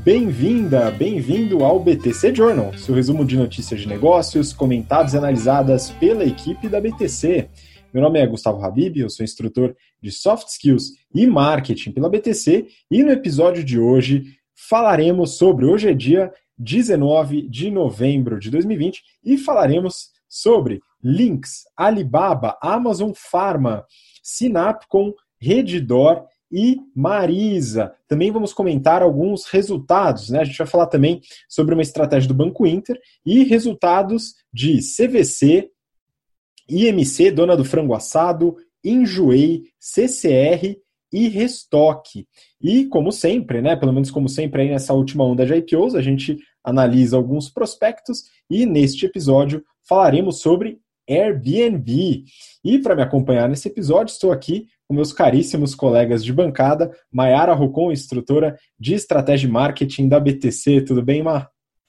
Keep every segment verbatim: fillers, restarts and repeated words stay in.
Bem-vinda, bem-vindo ao B T C Journal, seu resumo de notícias de negócios, comentadas e analisadas pela equipe da B T C. Meu nome é Gustavo Habib, eu sou instrutor de Soft Skills e Marketing pela B T C e no episódio de hoje falaremos sobre, hoje é dia dezenove de novembro de dois mil e vinte e falaremos sobre Lynx, Alibaba, Amazon Pharma, Sinapcom, Redditor e Marisa. Também vamos comentar alguns resultados, né? A gente vai falar também sobre uma estratégia do Banco Inter e resultados de C V C, I M C, Dona do Frango Assado, Enjoei, C C R e Restock. E como sempre, né? Pelo menos como sempre aí nessa última onda de I P Os, a gente analisa alguns prospectos e neste episódio falaremos sobre Airbnb. E para me acompanhar nesse episódio, estou aqui com meus caríssimos colegas de bancada, Mayara Rocon, instrutora de Estratégia e Marketing da B T C. Tudo bem, Mar?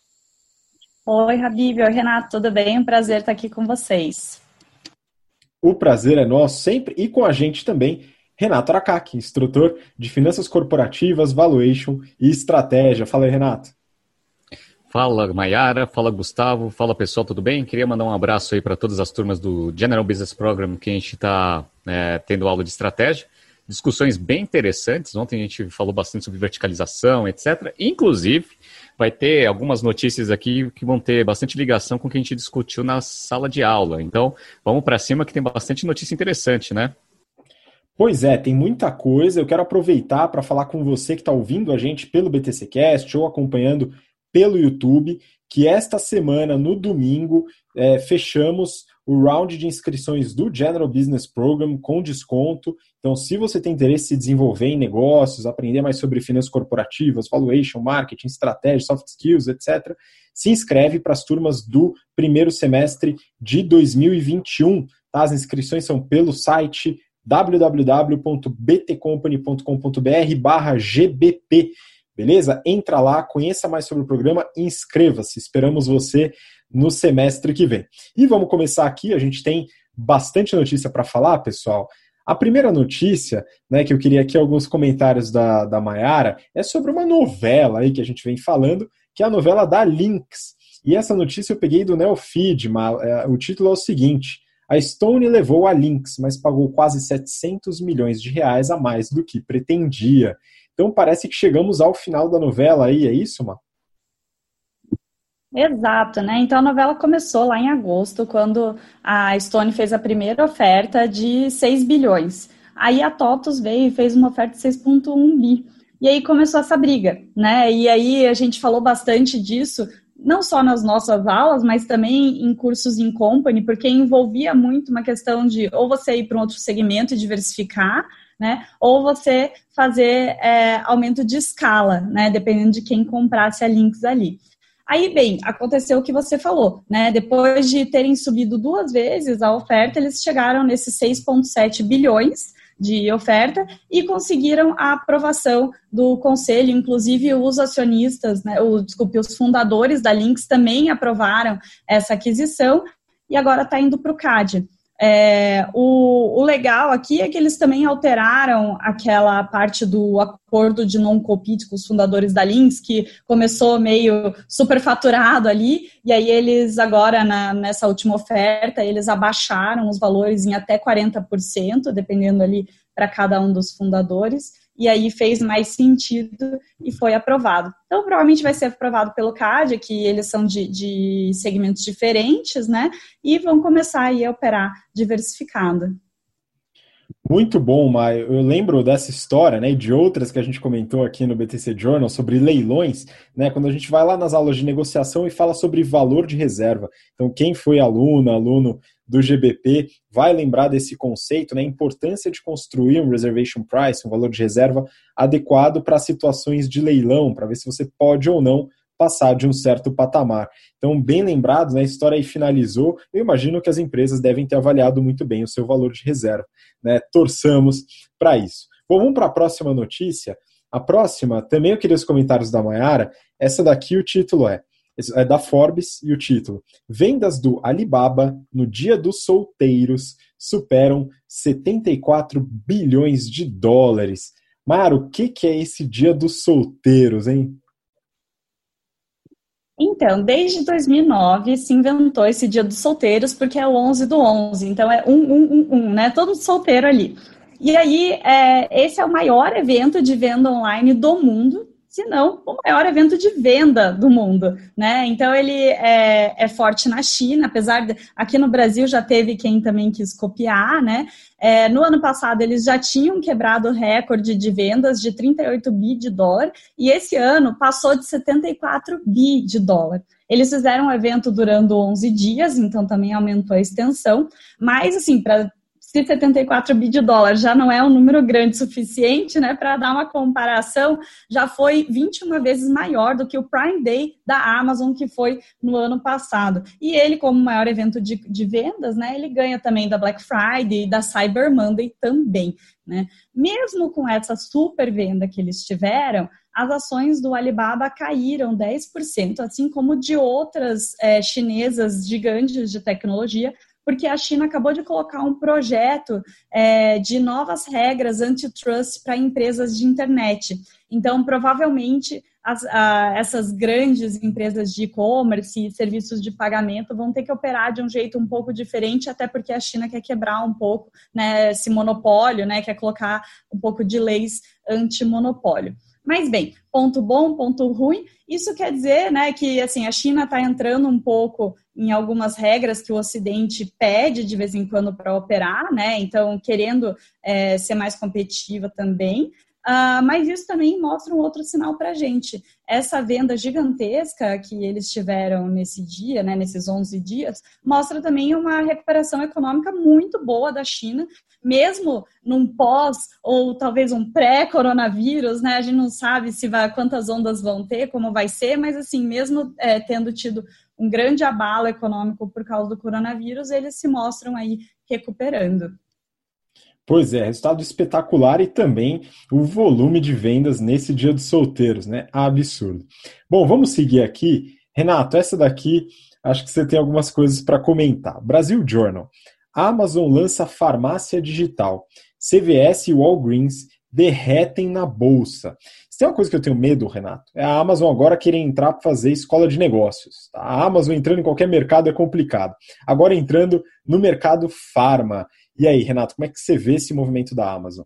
Oi, Habib. Oi, Renato. Tudo bem? Um prazer estar aqui com vocês. O prazer é nosso sempre e com a gente também, Renato Aracaki, instrutor de Finanças Corporativas, Valuation e Estratégia. Fala aí, Renato. Fala, Mayara. Fala, Gustavo. Fala, pessoal, tudo bem? Queria mandar um abraço aí para todas as turmas do General Business Program que a gente está é, tendo aula de estratégia. Discussões bem interessantes. Ontem a gente falou bastante sobre verticalização, etcétera. Inclusive, vai ter algumas notícias aqui que vão ter bastante ligação com o que a gente discutiu na sala de aula. Então, vamos para cima que tem bastante notícia interessante, né? Pois é, tem muita coisa. Eu quero aproveitar para falar com você que está ouvindo a gente pelo B T C Cast ou acompanhando pelo YouTube, que esta semana, no domingo, é, fechamos o round de inscrições do General Business Program com desconto. Então, se você tem interesse em se desenvolver em negócios, aprender mais sobre finanças corporativas, valuation, marketing, estratégia, soft skills, etcétera, se inscreve para as turmas do primeiro semestre de dois mil e vinte e um. Tá? As inscrições são pelo site w w w ponto b t company ponto com ponto b r barra g b p. Beleza? Entra lá, conheça mais sobre o programa e inscreva-se. Esperamos você no semestre que vem. E vamos começar aqui, a gente tem bastante notícia para falar, pessoal. A primeira notícia, né, que eu queria aqui alguns comentários da, da Mayara, é sobre uma novela aí que a gente vem falando, que é a novela da Lynx. E essa notícia eu peguei do Neofeed, o título é o seguinte: a Stone levou a Lynx, mas pagou quase setecentos milhões de reais a mais do que pretendia. Então parece que chegamos ao final da novela aí, é isso, Má? Exato, né? Então a novela começou lá em agosto, quando a Stone fez a primeira oferta de seis bilhões. Aí a TOTVS veio e fez uma oferta de seis vírgula um bi. E aí começou essa briga, né? E aí a gente falou bastante disso, não só nas nossas aulas, mas também em cursos em company, porque envolvia muito uma questão de ou você ir para um outro segmento e diversificar, né? Ou você fazer é, aumento de escala, né? Dependendo de quem comprasse a Lynx ali. Aí, bem, aconteceu o que você falou, né? Depois de terem subido duas vezes a oferta, eles chegaram nesses seis vírgula sete bilhões de oferta e conseguiram a aprovação do conselho, inclusive os acionistas, né? O, desculpe, os fundadores da Lynx também aprovaram essa aquisição e agora está indo para o C A D. É, o, o legal aqui é que eles também alteraram aquela parte do acordo de non-compete com os fundadores da Lynx, que começou meio superfaturado ali, e aí eles agora, na, nessa última oferta, eles abaixaram os valores em até quarenta por cento, dependendo ali para cada um dos fundadores, e aí fez mais sentido e foi aprovado. Então, provavelmente vai ser aprovado pelo C A D, que eles são de, de segmentos diferentes, né? E vão começar aí a operar diversificado. Muito bom, Maio. Eu lembro dessa história, né, e de outras que a gente comentou aqui no B T C Journal sobre leilões, né, quando a gente vai lá nas aulas de negociação e fala sobre valor de reserva. Então, quem foi aluno, aluno do G B P, vai lembrar desse conceito, né, a importância de construir um reservation price, um valor de reserva adequado para situações de leilão, para ver se você pode ou não passar de um certo patamar. Então, bem lembrado, né, a história aí finalizou. Eu imagino que as empresas devem ter avaliado muito bem o seu valor de reserva, né? Torçamos para isso. Bom, vamos para a próxima notícia. A próxima, também eu queria os comentários da Mayara. Essa daqui, o título é, é da Forbes e o título: vendas do Alibaba no Dia dos Solteiros superam setenta e quatro bilhões de dólares. Mayara, o que, que é esse Dia dos Solteiros, hein? Então, desde dois mil e nove se inventou esse Dia dos Solteiros, porque é o onze do onze, então é um, um, um, um, né? Todo solteiro ali. E aí, é, esse é o maior evento de venda online do mundo, se não o maior evento de venda do mundo, né? Então, ele é, é forte na China, apesar de... Aqui no Brasil já teve quem também quis copiar, né? É, no ano passado, eles já tinham quebrado o recorde de vendas de trinta e oito bi de dólar, e esse ano passou de setenta e quatro bi de dólar. Eles fizeram um evento durando onze dias, então também aumentou a extensão, mas, assim, para... Se setenta e quatro bi de dólar já não é um número grande o suficiente, né, para dar uma comparação, já foi vinte e uma vezes maior do que o Prime Day da Amazon, que foi no ano passado. E ele, como maior evento de, de vendas, né, ele ganha também da Black Friday e da Cyber Monday também, né. Mesmo com essa super venda que eles tiveram, as ações do Alibaba caíram dez por cento, assim como de outras é, chinesas gigantes de tecnologia, porque a China acabou de colocar um projeto é, de novas regras antitrust para empresas de internet. Então, provavelmente, as, a, essas grandes empresas de e-commerce e serviços de pagamento vão ter que operar de um jeito um pouco diferente, até porque a China quer quebrar um pouco, né, esse monopólio, né, quer colocar um pouco de leis anti-monopólio. Mas, bem, ponto bom, ponto ruim, isso quer dizer, né, que assim, a China está entrando um pouco em algumas regras que o Ocidente pede de vez em quando para operar, né, então querendo é, ser mais competitiva também, uh, mas isso também mostra um outro sinal para a gente. Essa venda gigantesca que eles tiveram nesse dia, né, nesses onze dias, mostra também uma recuperação econômica muito boa da China, mesmo num pós ou talvez um pré-coronavírus, né? A gente não sabe se vai, quantas ondas vão ter, como vai ser, mas assim, mesmo é, tendo tido um grande abalo econômico por causa do coronavírus, eles se mostram aí recuperando. Pois é, resultado espetacular e também o volume de vendas nesse Dia dos Solteiros, né? Absurdo. Bom, vamos seguir aqui. Renato, essa daqui, acho que você tem algumas coisas para comentar. Brasil Journal. Amazon lança farmácia digital. C V S e Walgreens derretem na bolsa. Se tem uma coisa que eu tenho medo, Renato, é a Amazon agora querer entrar para fazer escola de negócios. Tá? A Amazon entrando em qualquer mercado é complicado. Agora entrando no mercado farma. E aí, Renato, como é que você vê esse movimento da Amazon?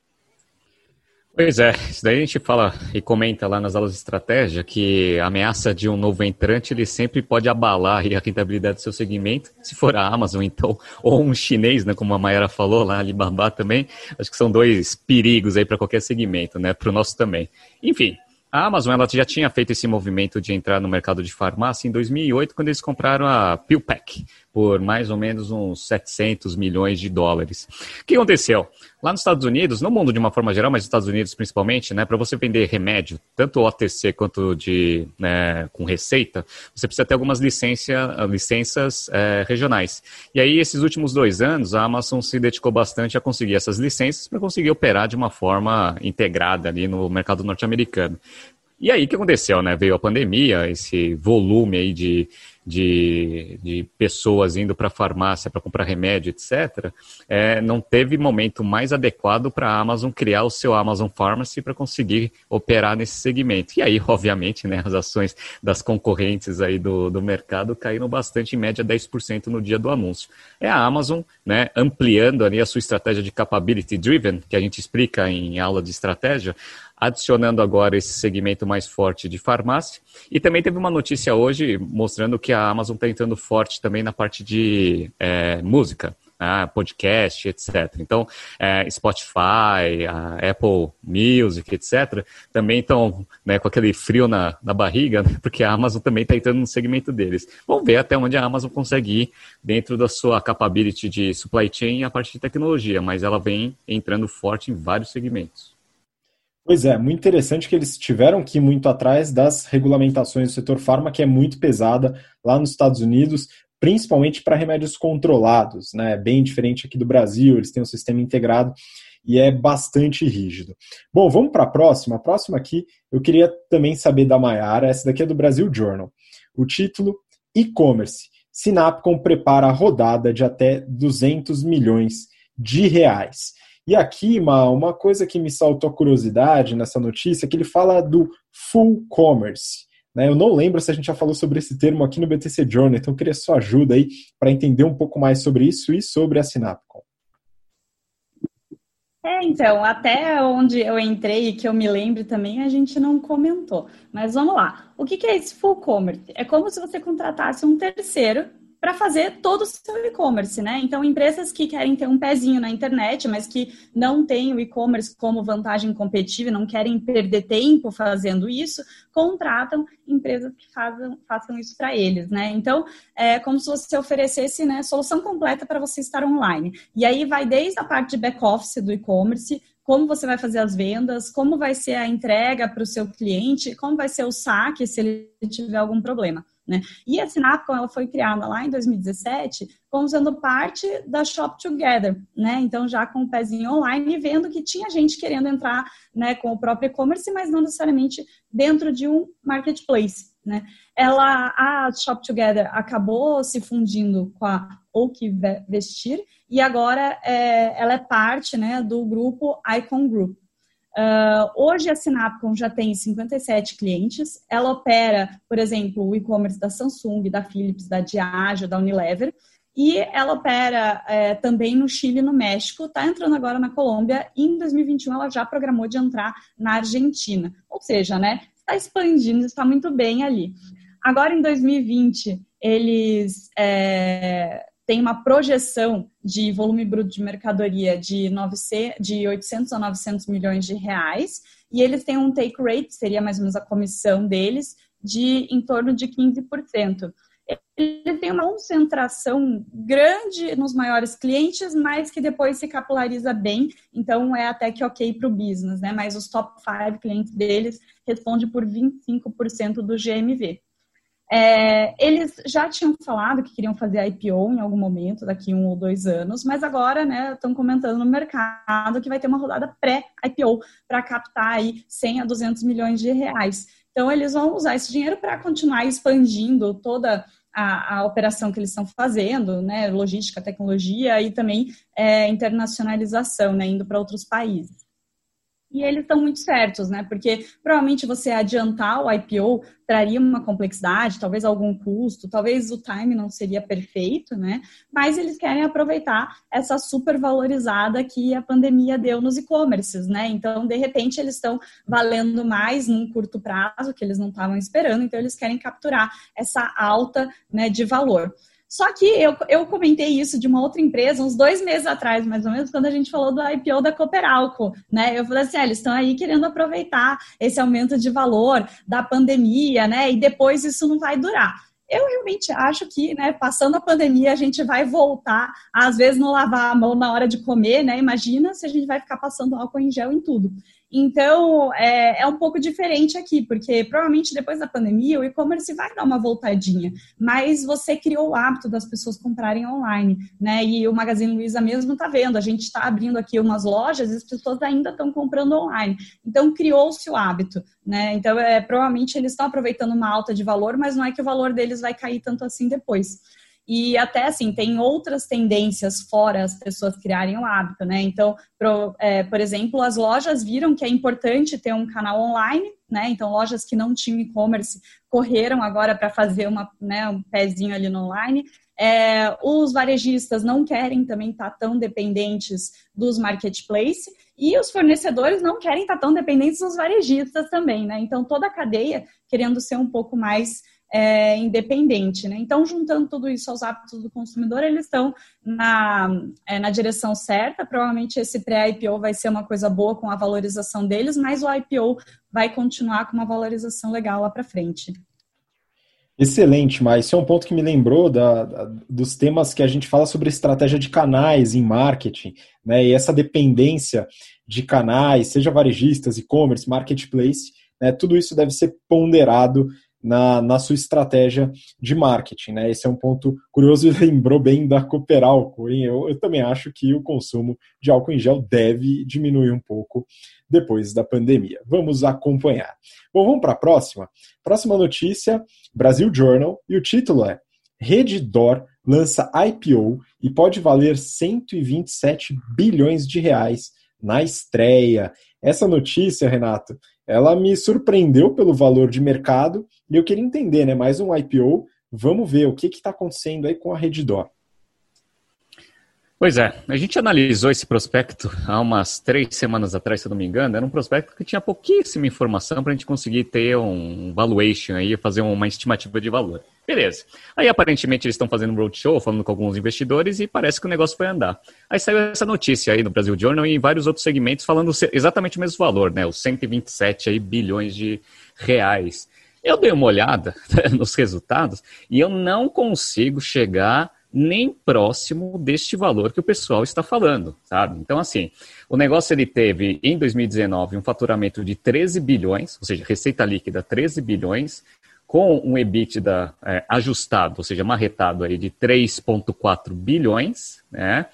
Pois é, isso daí a gente fala e comenta lá nas aulas de estratégia que a ameaça de um novo entrante ele sempre pode abalar a rentabilidade do seu segmento, se for a Amazon então, ou um chinês, né, como a Mayara falou lá, Alibaba também, acho que são dois perigos aí para qualquer segmento, né, para o nosso também. Enfim, a Amazon ela já tinha feito esse movimento de entrar no mercado de farmácia em dois mil e oito, quando eles compraram a PillPack por mais ou menos uns setecentos milhões de dólares. O que aconteceu? Lá nos Estados Unidos, no mundo de uma forma geral, mas nos Estados Unidos principalmente, né, para você vender remédio, tanto O T C quanto de, né, com receita, você precisa ter algumas licença, licenças é, regionais. E aí, esses últimos dois anos, a Amazon se dedicou bastante a conseguir essas licenças para conseguir operar de uma forma integrada ali no mercado norte-americano. E aí, o que aconteceu, né? Veio a pandemia, esse volume aí de, de, de pessoas indo para a farmácia para comprar remédio, etcétera. É, não teve momento mais adequado para a Amazon criar o seu Amazon Pharmacy para conseguir operar nesse segmento. E aí, obviamente, né, as ações das concorrentes aí do, do mercado caíram bastante, em média dez por cento no dia do anúncio. É a Amazon, né, ampliando ali a sua estratégia de capability driven, que a gente explica em aula de estratégia, adicionando agora esse segmento mais forte de farmácia. E também teve uma notícia hoje mostrando que a Amazon está entrando forte também na parte de é, música, né, podcast, etcétera. Então, é, Spotify, a Apple Music, etcétera, também estão, né, com aquele frio na, na barriga, né, porque a Amazon também está entrando no segmento deles. Vamos ver até onde a Amazon consegue ir dentro da sua capability de supply chain e a parte de tecnologia, mas ela vem entrando forte em vários segmentos. Pois é, muito interessante que eles tiveram que ir muito atrás das regulamentações do setor farma, que é muito pesada lá nos Estados Unidos, principalmente para remédios controlados, né? Bem diferente aqui do Brasil, eles têm um sistema integrado e é bastante rígido. Bom, vamos para a próxima. A próxima aqui, eu queria também saber da Mayara, essa daqui é do Brasil Journal. O título, E-Commerce. Sinapcom prepara a rodada de até duzentos milhões de reais. E aqui, uma, uma coisa que me saltou a curiosidade nessa notícia é que ele fala do full commerce. né? Eu não lembro se a gente já falou sobre esse termo aqui no B T C Journal, então eu queria sua ajuda aí para entender um pouco mais sobre isso e sobre a Sinapcom. É, então, até onde eu entrei e que eu me lembro também, a gente não comentou. Mas vamos lá. O que é esse full commerce? É como se você contratasse um terceiro para fazer todo o seu e-commerce, né? Então, empresas que querem ter um pezinho na internet, mas que não têm o e-commerce como vantagem competitiva, não querem perder tempo fazendo isso, contratam empresas que façam, façam isso para eles, né? Então, é como se você oferecesse, né, solução completa para você estar online. E aí vai desde a parte de back-office do e-commerce, como você vai fazer as vendas, como vai ser a entrega para o seu cliente, como vai ser o saque se ele tiver algum problema, né? E a Sinapcom, ela foi criada lá em dois mil e dezessete como sendo parte da Shop Together, né? Então, já com o pezinho online e vendo que tinha gente querendo entrar, né, com o próprio e-commerce, mas não necessariamente dentro de um marketplace, né? Ela, a Shop Together acabou se fundindo com a O Que Vestir e agora é, ela é parte, né, do grupo Icon Group. Uh, hoje a Sinapcom já tem cinquenta e sete clientes, ela opera, por exemplo, o e-commerce da Samsung, da Philips, da Diageo, da Unilever, e ela opera é, também no Chile e no México, está entrando agora na Colômbia, e em dois mil e vinte e um ela já programou de entrar na Argentina, ou seja, né, está expandindo, está muito bem ali. Agora em dois mil e vinte eles é, têm uma projeção de volume bruto de mercadoria de, novecentos, de oitocentos a novecentos milhões de reais, e eles têm um take rate, seria mais ou menos a comissão deles, de em torno de quinze por cento. Ele tem uma concentração grande nos maiores clientes, mas que depois se capilariza bem, então é até que ok para o business, né? Mas os top cinco clientes deles respondem por vinte e cinco por cento do G M V. É, eles já tinham falado que queriam fazer I P O em algum momento, daqui um ou dois anos, mas agora, né, estão comentando no mercado que vai ter uma rodada pré-I P O para captar aí cem a duzentos milhões de reais. Então, eles vão usar esse dinheiro para continuar expandindo toda a, a operação que eles estão fazendo, né, logística, tecnologia e também é, internacionalização, né, indo para outros países. E eles estão muito certos, né? Porque provavelmente você adiantar o I P O traria uma complexidade, talvez algum custo, talvez o time não seria perfeito, né? Mas eles querem aproveitar essa supervalorizada que a pandemia deu nos e-commerces, né? Então, de repente, eles estão valendo mais num curto prazo, que eles não estavam esperando, então eles querem capturar essa alta, né, de valor. Só que eu, eu comentei isso de uma outra empresa uns dois meses atrás, mais ou menos, quando a gente falou do I P O da Cooperalco, né? Eu falei assim, ah, eles estão aí querendo aproveitar esse aumento de valor da pandemia, né? E depois isso não vai durar. Eu realmente acho que, né, passando a pandemia, a gente vai voltar, a, às vezes, não lavar a mão na hora de comer, né? Imagina se a gente vai ficar passando álcool em gel em tudo. Então, é, é um pouco diferente aqui, porque provavelmente depois da pandemia o e-commerce vai dar uma voltadinha, mas você criou o hábito das pessoas comprarem online, né? E o Magazine Luiza mesmo está vendo, a gente está abrindo aqui umas lojas e as pessoas ainda estão comprando online. Então, criou-se o hábito, né? Então, é, provavelmente eles estão aproveitando uma alta de valor, mas não é que o valor deles vai cair tanto assim depois. E até assim, tem outras tendências fora as pessoas criarem o hábito, né? Então, pro, é, por exemplo, as lojas viram que é importante ter um canal online, né? Então, lojas que não tinham e-commerce correram agora para fazer uma, né, um pezinho ali no online. É, os varejistas não querem também estar tão dependentes dos marketplaces e os fornecedores não querem estar tão dependentes dos varejistas também, né? Então, toda a cadeia querendo ser um pouco mais É, independente, né? Então, juntando tudo isso aos hábitos do consumidor, eles estão na, é, na direção certa. Provavelmente esse pré-I P O vai ser uma coisa boa com a valorização deles, mas o I P O vai continuar com uma valorização legal lá para frente. Excelente, mas isso é um ponto que me lembrou da, da, dos temas que a gente fala sobre estratégia de canais em marketing, né? E essa dependência de canais, seja varejistas, e-commerce, marketplace, né? Tudo isso deve ser ponderado Na, na sua estratégia de marketing, né? Esse é um ponto curioso e lembrou bem da Cooperalco, hein? Eu, eu também acho que o consumo de álcool em gel deve diminuir um pouco depois da pandemia. Vamos acompanhar. Bom, vamos para a próxima. Próxima notícia, Brasil Journal, e o título é Redditor lança I P O e pode valer cento e vinte e sete bilhões de reais na estreia. Essa notícia, Renato, ela me surpreendeu pelo valor de mercado e eu queria entender, né, mais um I P O, vamos ver o que está acontecendo aí com a Redditor. Pois é, a gente analisou esse prospecto há umas três semanas atrás, se eu não me engano. Era um prospecto que tinha pouquíssima informação para a gente conseguir ter um valuation aí, fazer uma estimativa de valor. Beleza. Aí aparentemente eles estão fazendo um roadshow, falando com alguns investidores e parece que o negócio vai andar. Aí saiu essa notícia aí no Brasil Journal e em vários outros segmentos falando exatamente o mesmo valor, né? Os cento e vinte e sete aí bilhões de reais. Eu dei uma olhada nos resultados e eu não consigo chegar nem próximo deste valor que o pessoal está falando, sabe? Então, assim, o negócio ele teve, em dois mil e dezenove, um faturamento de treze bilhões, ou seja, receita líquida treze bilhões, com um EBITDA é, ajustado, ou seja, marretado aí de três vírgula quatro bilhões, né?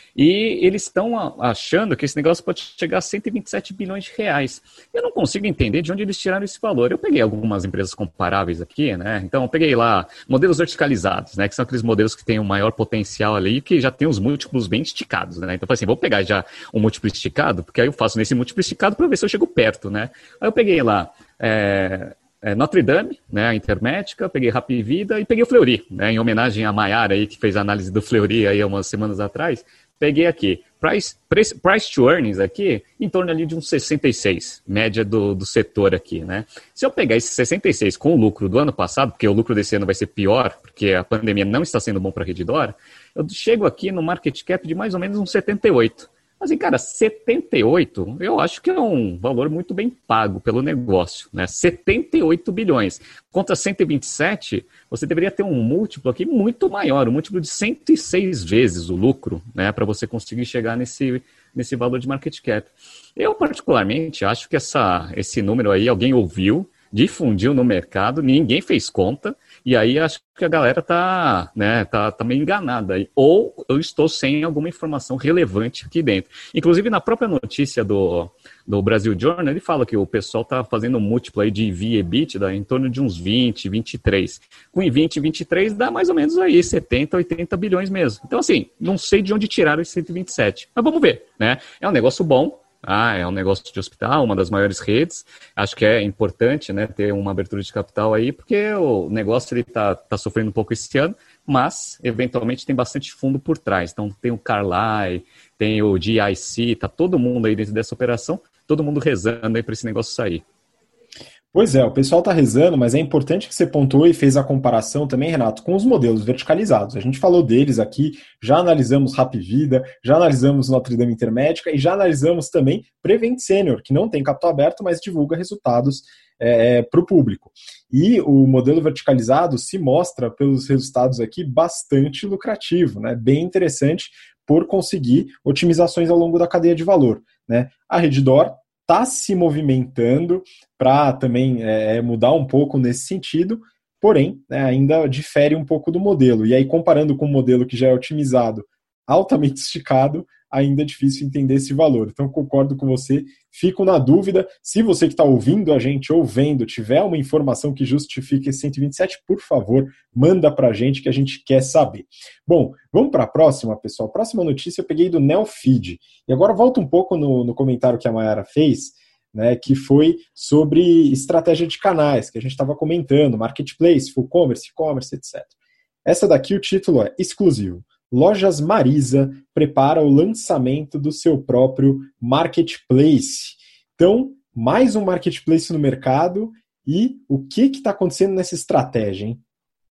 E eles estão achando que esse negócio pode chegar a cento e vinte e sete bilhões de reais. Eu não consigo entender de onde eles tiraram esse valor. Eu peguei algumas empresas comparáveis aqui, né? Então, eu peguei lá modelos verticalizados, né? Que são aqueles modelos que têm um maior potencial ali, que já tem os múltiplos bem esticados, né? Então, eu falei assim, vou pegar já um múltiplo esticado, porque aí eu faço nesse múltiplo esticado para ver se eu chego perto, né? Aí eu peguei lá... É... É, Notre Dame, né, a Intermédica, peguei Rapvida e peguei o Fleury, né, em homenagem a Maiara aí, que fez a análise do Fleury aí há umas semanas atrás, peguei aqui, price, price, price to earnings aqui, em torno ali de uns sessenta e seis, média do, do setor aqui, né. Se eu pegar esse sessenta e seis com o lucro do ano passado, porque o lucro desse ano vai ser pior, porque a pandemia não está sendo bom para a Redditor, eu chego aqui no market cap de mais ou menos uns setenta e oito. Assim, cara, setenta e oito, eu acho que é um valor muito bem pago pelo negócio, né? setenta e oito bilhões. Contra cento e vinte e sete, você deveria ter um múltiplo aqui muito maior, um múltiplo de cento e seis vezes o lucro, né? Para você conseguir chegar nesse, nesse valor de market cap. Eu, particularmente, acho que essa, esse número aí alguém ouviu, difundiu no mercado, ninguém fez conta, e aí acho que a galera tá, né, tá, tá meio enganada aí. Ou eu estou sem alguma informação relevante aqui dentro. Inclusive, na própria notícia do, do Brasil Journal, ele fala que o pessoal tá fazendo um múltiplo aí de E V e EBITDA em torno de uns vinte, vinte e três. Com vinte, vinte e três dá mais ou menos aí setenta, oitenta bilhões mesmo. Então, assim, não sei de onde tiraram esse cento e vinte e sete. Mas vamos ver, né? É um negócio bom. Ah, é um negócio de hospital, uma das maiores redes. Acho que é importante, né, ter uma abertura de capital aí, porque o negócio está tá sofrendo um pouco esse ano, mas, eventualmente, tem bastante fundo por trás. Então, tem o Carlyle, tem o G I C, está todo mundo aí dentro dessa operação, todo mundo rezando aí para esse negócio sair. Pois é, o pessoal está rezando, mas é importante que você pontuou e fez a comparação também, Renato, com os modelos verticalizados. A gente falou deles aqui, já analisamos Rapvida, já analisamos Notre Dame Intermédica e já analisamos também Prevent Senior, que não tem capital aberto, mas divulga resultados é, para o público. E o modelo verticalizado se mostra, pelos resultados aqui, bastante lucrativo, né? Bem interessante por conseguir otimizações ao longo da cadeia de valor, né? A Redditor está se movimentando para também é, mudar um pouco nesse sentido, porém, né, ainda difere um pouco do modelo. E aí, comparando com o modelo que já é otimizado, altamente esticado, ainda é difícil entender esse valor. Então, concordo com você, fico na dúvida. Se você que está ouvindo a gente ou vendo tiver uma informação que justifique esse cento e vinte e sete, por favor, manda para a gente que a gente quer saber. Bom, vamos para a próxima, pessoal. Próxima notícia eu peguei do Neofeed. E agora volta um pouco no, no comentário que a Maiara fez, né, que foi sobre estratégia de canais, que a gente estava comentando, marketplace, full commerce, e-commerce, etcétera. Essa daqui o título é exclusivo. Lojas Marisa prepara o lançamento do seu próprio marketplace. Então, mais um marketplace no mercado e o que está acontecendo nessa estratégia, hein?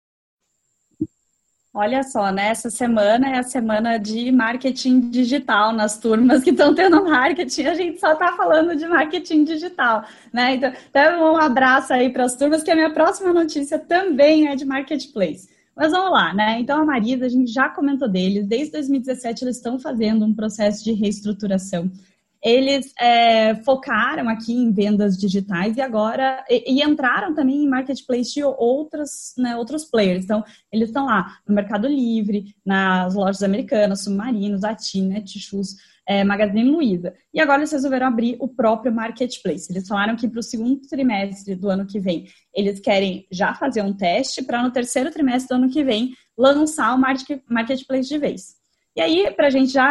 Olha só, né? Essa semana é a semana de marketing digital nas turmas que estão tendo marketing. A gente só está falando de marketing digital, né? Então, então um abraço aí para as turmas, que a minha próxima notícia também é de marketplace. Mas vamos lá, né? Então, a Marisa, a gente já comentou deles. Desde dois mil e dezessete, eles estão fazendo um processo de reestruturação. Eles é, focaram aqui em vendas digitais e agora e, e entraram também em marketplace de outras, né, outros players. Então, eles estão lá no Mercado Livre, nas lojas americanas, Submarinos, Ati, Netshoes, é, Magazine Luiza. E agora eles resolveram abrir o próprio marketplace. Eles falaram que para o segundo trimestre do ano que vem, eles querem já fazer um teste para no terceiro trimestre do ano que vem lançar o marketplace de vez. E aí, para a gente já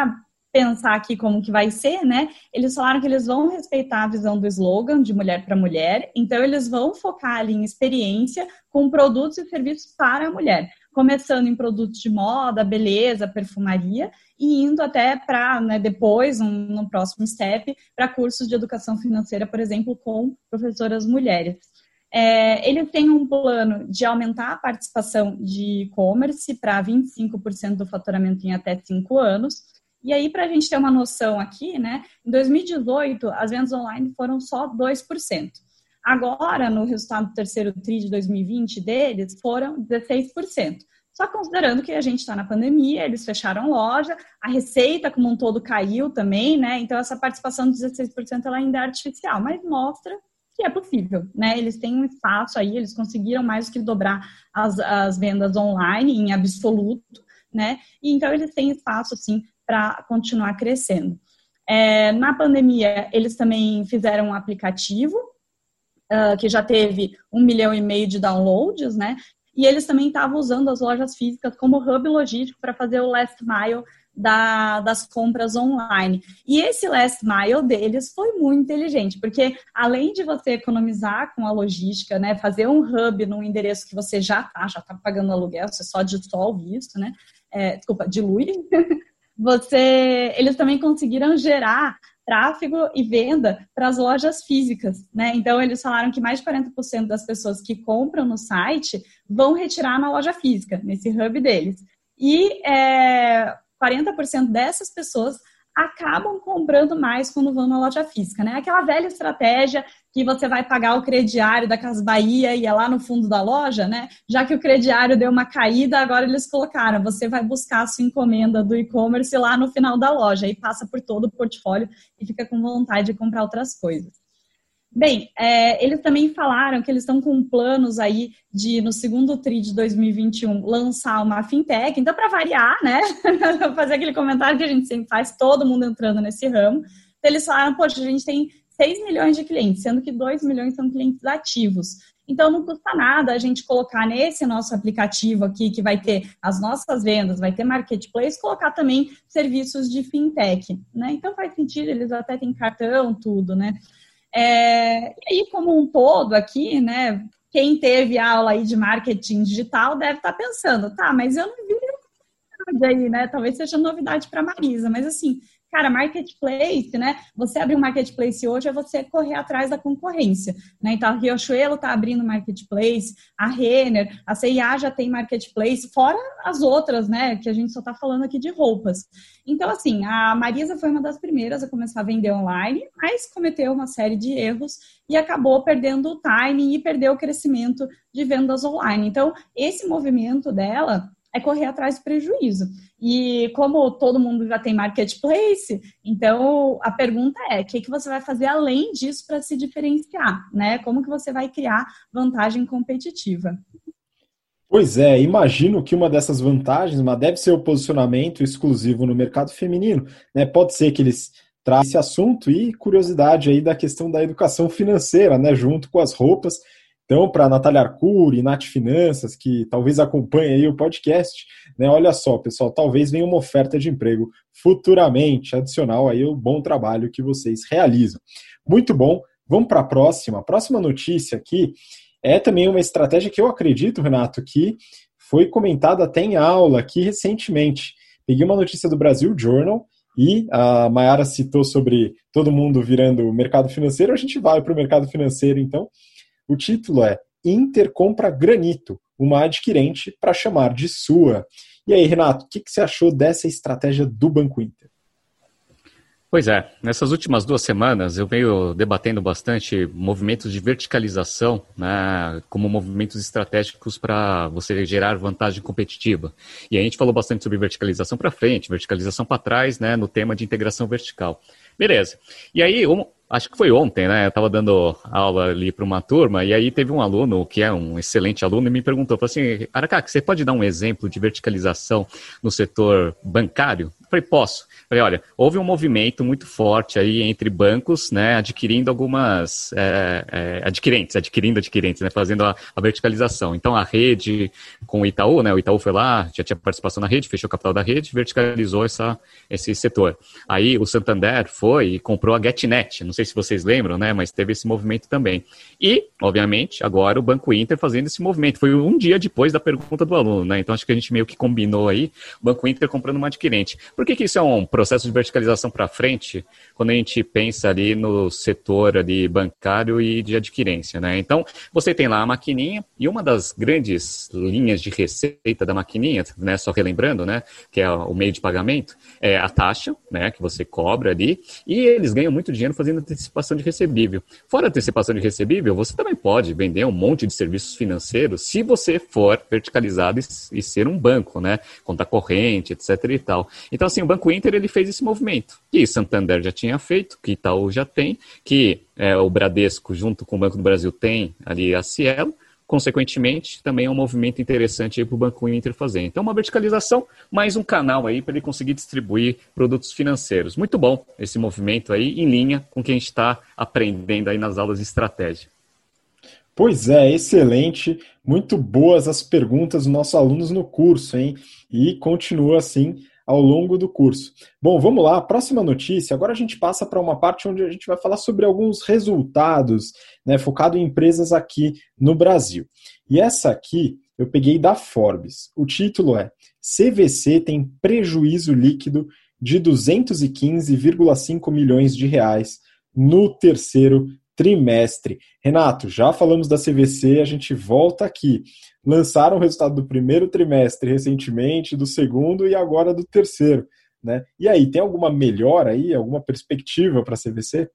pensar aqui como que vai ser, né? Eles falaram que eles vão respeitar a visão do slogan de mulher para mulher, então eles vão focar ali em experiência com produtos e serviços para a mulher, começando em produtos de moda, beleza, perfumaria, e indo até para, né, depois, um, no próximo step, para cursos de educação financeira, por exemplo, com professoras mulheres. É, ele tem um plano de aumentar a participação de e-commerce para vinte e cinco por cento do faturamento em até cinco anos. E aí, para a gente ter uma noção aqui, né, em dois mil e dezoito, as vendas online foram só dois por cento. Agora, no resultado do terceiro tri de dois mil e vinte deles, foram dezesseis por cento. Só considerando que a gente está na pandemia, eles fecharam loja, a receita como um todo caiu também, né? Então, essa participação de dezesseis por cento ela ainda é artificial, mas mostra que é possível, né? Eles têm um espaço aí, eles conseguiram mais do que dobrar as, as vendas online em absoluto, né? E então eles têm espaço, sim, para continuar crescendo. É, na pandemia, eles também fizeram um aplicativo uh, que já teve um milhão e meio de downloads, né? E eles também estavam usando as lojas físicas como hub logístico para fazer o last mile Da, das compras online. E esse last mile deles foi muito inteligente, porque além de você economizar com a logística, né, fazer um hub num endereço que você já está, já está pagando aluguel, você só dissolve isso, né, é, desculpa, dilui, você, eles também conseguiram gerar tráfego e venda para as lojas físicas, né? Então, eles falaram que mais de quarenta por cento das pessoas que compram no site vão retirar na loja física, nesse hub deles. E é, quarenta por cento dessas pessoas acabam comprando mais quando vão na loja física, né? Aquela velha estratégia que você vai pagar o crediário da Casas Bahia e é lá no fundo da loja, né? Já que o crediário deu uma caída, agora eles colocaram, você vai buscar a sua encomenda do e-commerce lá no final da loja e passa por todo o portfólio e fica com vontade de comprar outras coisas. Bem, é, eles também falaram que eles estão com planos aí de, no segundo tri de dois mil e vinte e um, lançar uma fintech. Então, para variar, né, fazer aquele comentário que a gente sempre faz, todo mundo entrando nesse ramo. Então, eles falaram, poxa, a gente tem seis milhões de clientes, sendo que dois milhões são clientes ativos. Então, não custa nada a gente colocar nesse nosso aplicativo aqui, que vai ter as nossas vendas, vai ter marketplace, colocar também serviços de fintech, né? Então, faz sentido, eles até têm cartão, tudo, né? É, e aí, como um todo aqui, né, quem teve aula aí de marketing digital deve estar pensando, tá, mas eu não vi novidade aí, né, talvez seja novidade para a Marisa, mas assim, cara, marketplace, né, você abrir um marketplace hoje é você correr atrás da concorrência, né, então a Riachuelo está abrindo marketplace, a Renner, a C e A já tem marketplace, fora as outras, né, que a gente só está falando aqui de roupas. Então, assim, a Marisa foi uma das primeiras a começar a vender online, mas cometeu uma série de erros e acabou perdendo o timing e perdeu o crescimento de vendas online. Então, esse movimento dela é correr atrás do prejuízo. E como todo mundo já tem marketplace, então a pergunta é, o que, que você vai fazer além disso para se diferenciar, né? Como que você vai criar vantagem competitiva? Pois é, imagino que uma dessas vantagens, mas deve ser o posicionamento exclusivo no mercado feminino, né? Pode ser que eles trazem esse assunto e curiosidade aí da questão da educação financeira, né? Junto com as roupas. Então, para a Natália Arcuri, Nath Finanças, que talvez acompanhe aí o podcast, né? Olha só, pessoal, talvez venha uma oferta de emprego futuramente, adicional aí ao bom trabalho que vocês realizam. Muito bom, vamos para a próxima. A próxima notícia aqui é também uma estratégia que eu acredito, Renato, que foi comentada até em aula aqui recentemente. Peguei uma notícia do Brasil Journal e a Mayara citou sobre todo mundo virando mercado financeiro. A gente vai para o mercado financeiro, então. O título é Inter compra Granito, uma adquirente para chamar de sua. E aí, Renato, o que, que você achou dessa estratégia do Banco Inter? Pois é, nessas últimas duas semanas eu venho debatendo bastante movimentos de verticalização, né, como movimentos estratégicos para você gerar vantagem competitiva. E a gente falou bastante sobre verticalização para frente, verticalização para trás, né, no tema de integração vertical. Beleza. E aí, um, acho que foi ontem, né, eu estava dando aula ali para uma turma, e aí teve um aluno, que é um excelente aluno, e me perguntou, falou assim, Aracaki, você pode dar um exemplo de verticalização no setor bancário? Eu falei, posso. Falei, olha, houve um movimento muito forte aí entre bancos, né, adquirindo algumas, é, é, adquirentes, adquirindo adquirentes, né, fazendo a, a verticalização. Então, a rede com o Itaú, né, o Itaú foi lá, já tinha participação na rede, fechou o capital da rede, verticalizou essa, esse setor. Aí, o Santander foi e comprou a GetNet, não sei se vocês lembram, né, mas teve esse movimento também. E, obviamente, agora o Banco Inter fazendo esse movimento. Foi um dia depois da pergunta do aluno, né, então acho que a gente meio que combinou aí, o Banco Inter comprando uma adquirente. Por que que isso é um processo de verticalização para frente, quando a gente pensa ali no setor ali bancário e de adquirência, né? Então, você tem lá a maquininha, e uma das grandes linhas de receita da maquininha, né, só relembrando, né, que é o meio de pagamento, é a taxa, né, que você cobra ali, e eles ganham muito dinheiro fazendo antecipação de recebível. Fora a antecipação de recebível, você também pode vender um monte de serviços financeiros se você for verticalizado e, e ser um banco, né, conta corrente, etc e tal. Então, assim, o Banco Inter, ele fez esse movimento, que Santander já tinha feito, que Itaú já tem, que é, o Bradesco, junto com o Banco do Brasil, tem ali a Cielo, consequentemente, também é um movimento interessante para o Banco Inter fazer. Então, uma verticalização, mais um canal aí para ele conseguir distribuir produtos financeiros. Muito bom esse movimento aí, em linha com o que a gente está aprendendo aí nas aulas de estratégia. Pois é, excelente. Muito boas as perguntas dos nossos alunos no curso, hein? E continua assim ao longo do curso. Bom, vamos lá, próxima notícia. Agora a gente passa para uma parte onde a gente vai falar sobre alguns resultados, né, focado em empresas aqui no Brasil. E essa aqui eu peguei da Forbes. O título é C V C tem prejuízo líquido de duzentos e quinze vírgula cinco milhões de reais no terceiro trimestre. Renato, já falamos da C V C, a gente volta aqui. Lançaram o resultado do primeiro trimestre recentemente, do segundo e agora do terceiro, né? E aí, tem alguma melhora aí, alguma perspectiva para a C V C?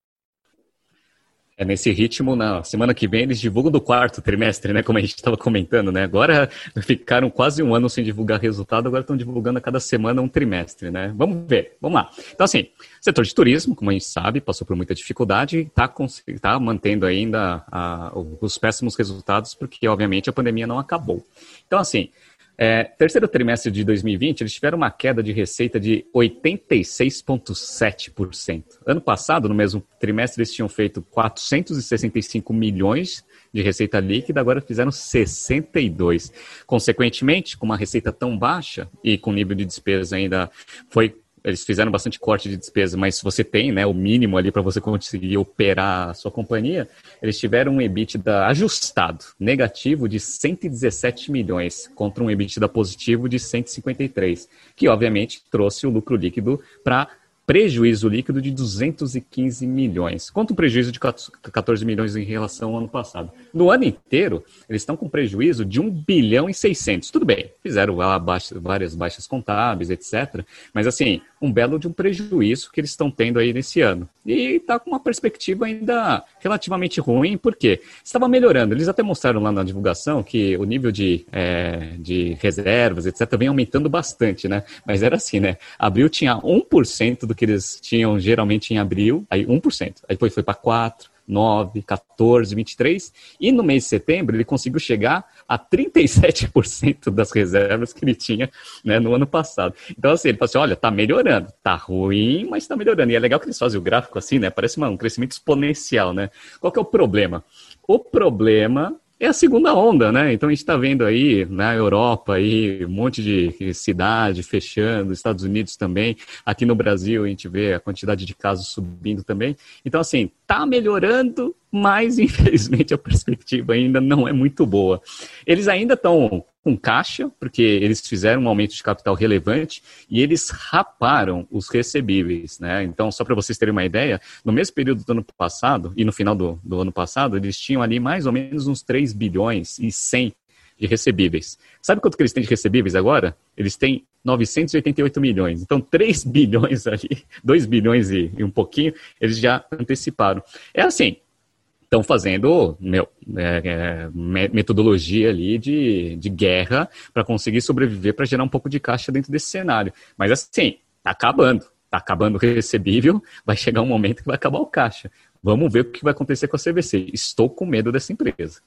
É nesse ritmo, na semana que vem eles divulgam do quarto trimestre, né? Como a gente estava comentando, né? Agora ficaram quase um ano sem divulgar resultado, agora estão divulgando a cada semana um trimestre, né? Vamos ver, vamos lá. Então, assim, setor de turismo, como a gente sabe, passou por muita dificuldade e está tá mantendo ainda a, os péssimos resultados, porque, obviamente, a pandemia não acabou. Então, assim, É, terceiro trimestre de dois mil e vinte, eles tiveram uma queda de receita de oitenta e seis vírgula sete por cento. Ano passado, no mesmo trimestre, eles tinham feito quatrocentos e sessenta e cinco milhões de receita líquida, agora fizeram sessenta e dois. Consequentemente, com uma receita tão baixa e com nível de despesa ainda foi... Eles fizeram bastante corte de despesa, mas se você tem, né, o mínimo ali para você conseguir operar a sua companhia, eles tiveram um EBITDA ajustado, negativo de cento e dezessete milhões, contra um EBITDA positivo de cento e cinquenta e três, que obviamente trouxe o lucro líquido para prejuízo líquido de duzentos e quinze milhões, contra um prejuízo de quatorze milhões em relação ao ano passado. No ano inteiro, eles estão com prejuízo de um bilhão e seiscentos. Tudo bem, fizeram lá baixa, várias baixas contábeis, etcétera. Mas assim, um belo de um prejuízo que eles estão tendo aí nesse ano. E está com uma perspectiva ainda relativamente ruim, porque estava melhorando. Eles até mostraram lá na divulgação que o nível de, é, de reservas, etcétera, vem aumentando bastante, né? Mas era assim, né? Abril tinha um por cento do que eles tinham geralmente em abril, aí um por cento. Aí depois foi para quatro por cento. nove, quatorze, vinte e três, e no mês de setembro ele conseguiu chegar a trinta e sete por cento das reservas que ele tinha, né, no ano passado. Então, assim, ele falou assim, olha, tá melhorando, tá ruim, mas tá melhorando. E é legal que eles fazem o gráfico assim, né, parece uma, um crescimento exponencial, né. Qual que é o problema? O problema é a segunda onda, né? Então a gente está vendo aí na Europa aí um monte de cidade fechando, Estados Unidos também, aqui no Brasil a gente vê a quantidade de casos subindo também. Então assim, tá melhorando, mas infelizmente a perspectiva ainda não é muito boa. Eles ainda estão com caixa, porque eles fizeram um aumento de capital relevante e eles raparam os recebíveis, né? Então, só para vocês terem uma ideia, no mesmo período do ano passado e no final do, do ano passado, eles tinham ali mais ou menos uns três bilhões e cem de recebíveis. Sabe quanto que eles têm de recebíveis agora? Eles têm novecentos e oitenta e oito milhões. Então, três bilhões ali, dois bilhões e, e um pouquinho, eles já anteciparam. É assim, estão fazendo meu, é, é, metodologia ali de, de guerra para conseguir sobreviver, para gerar um pouco de caixa dentro desse cenário. Mas assim, está acabando. Está acabando o recebível, vai chegar um momento que vai acabar o caixa. Vamos ver o que vai acontecer com a C V C. Estou com medo dessa empresa.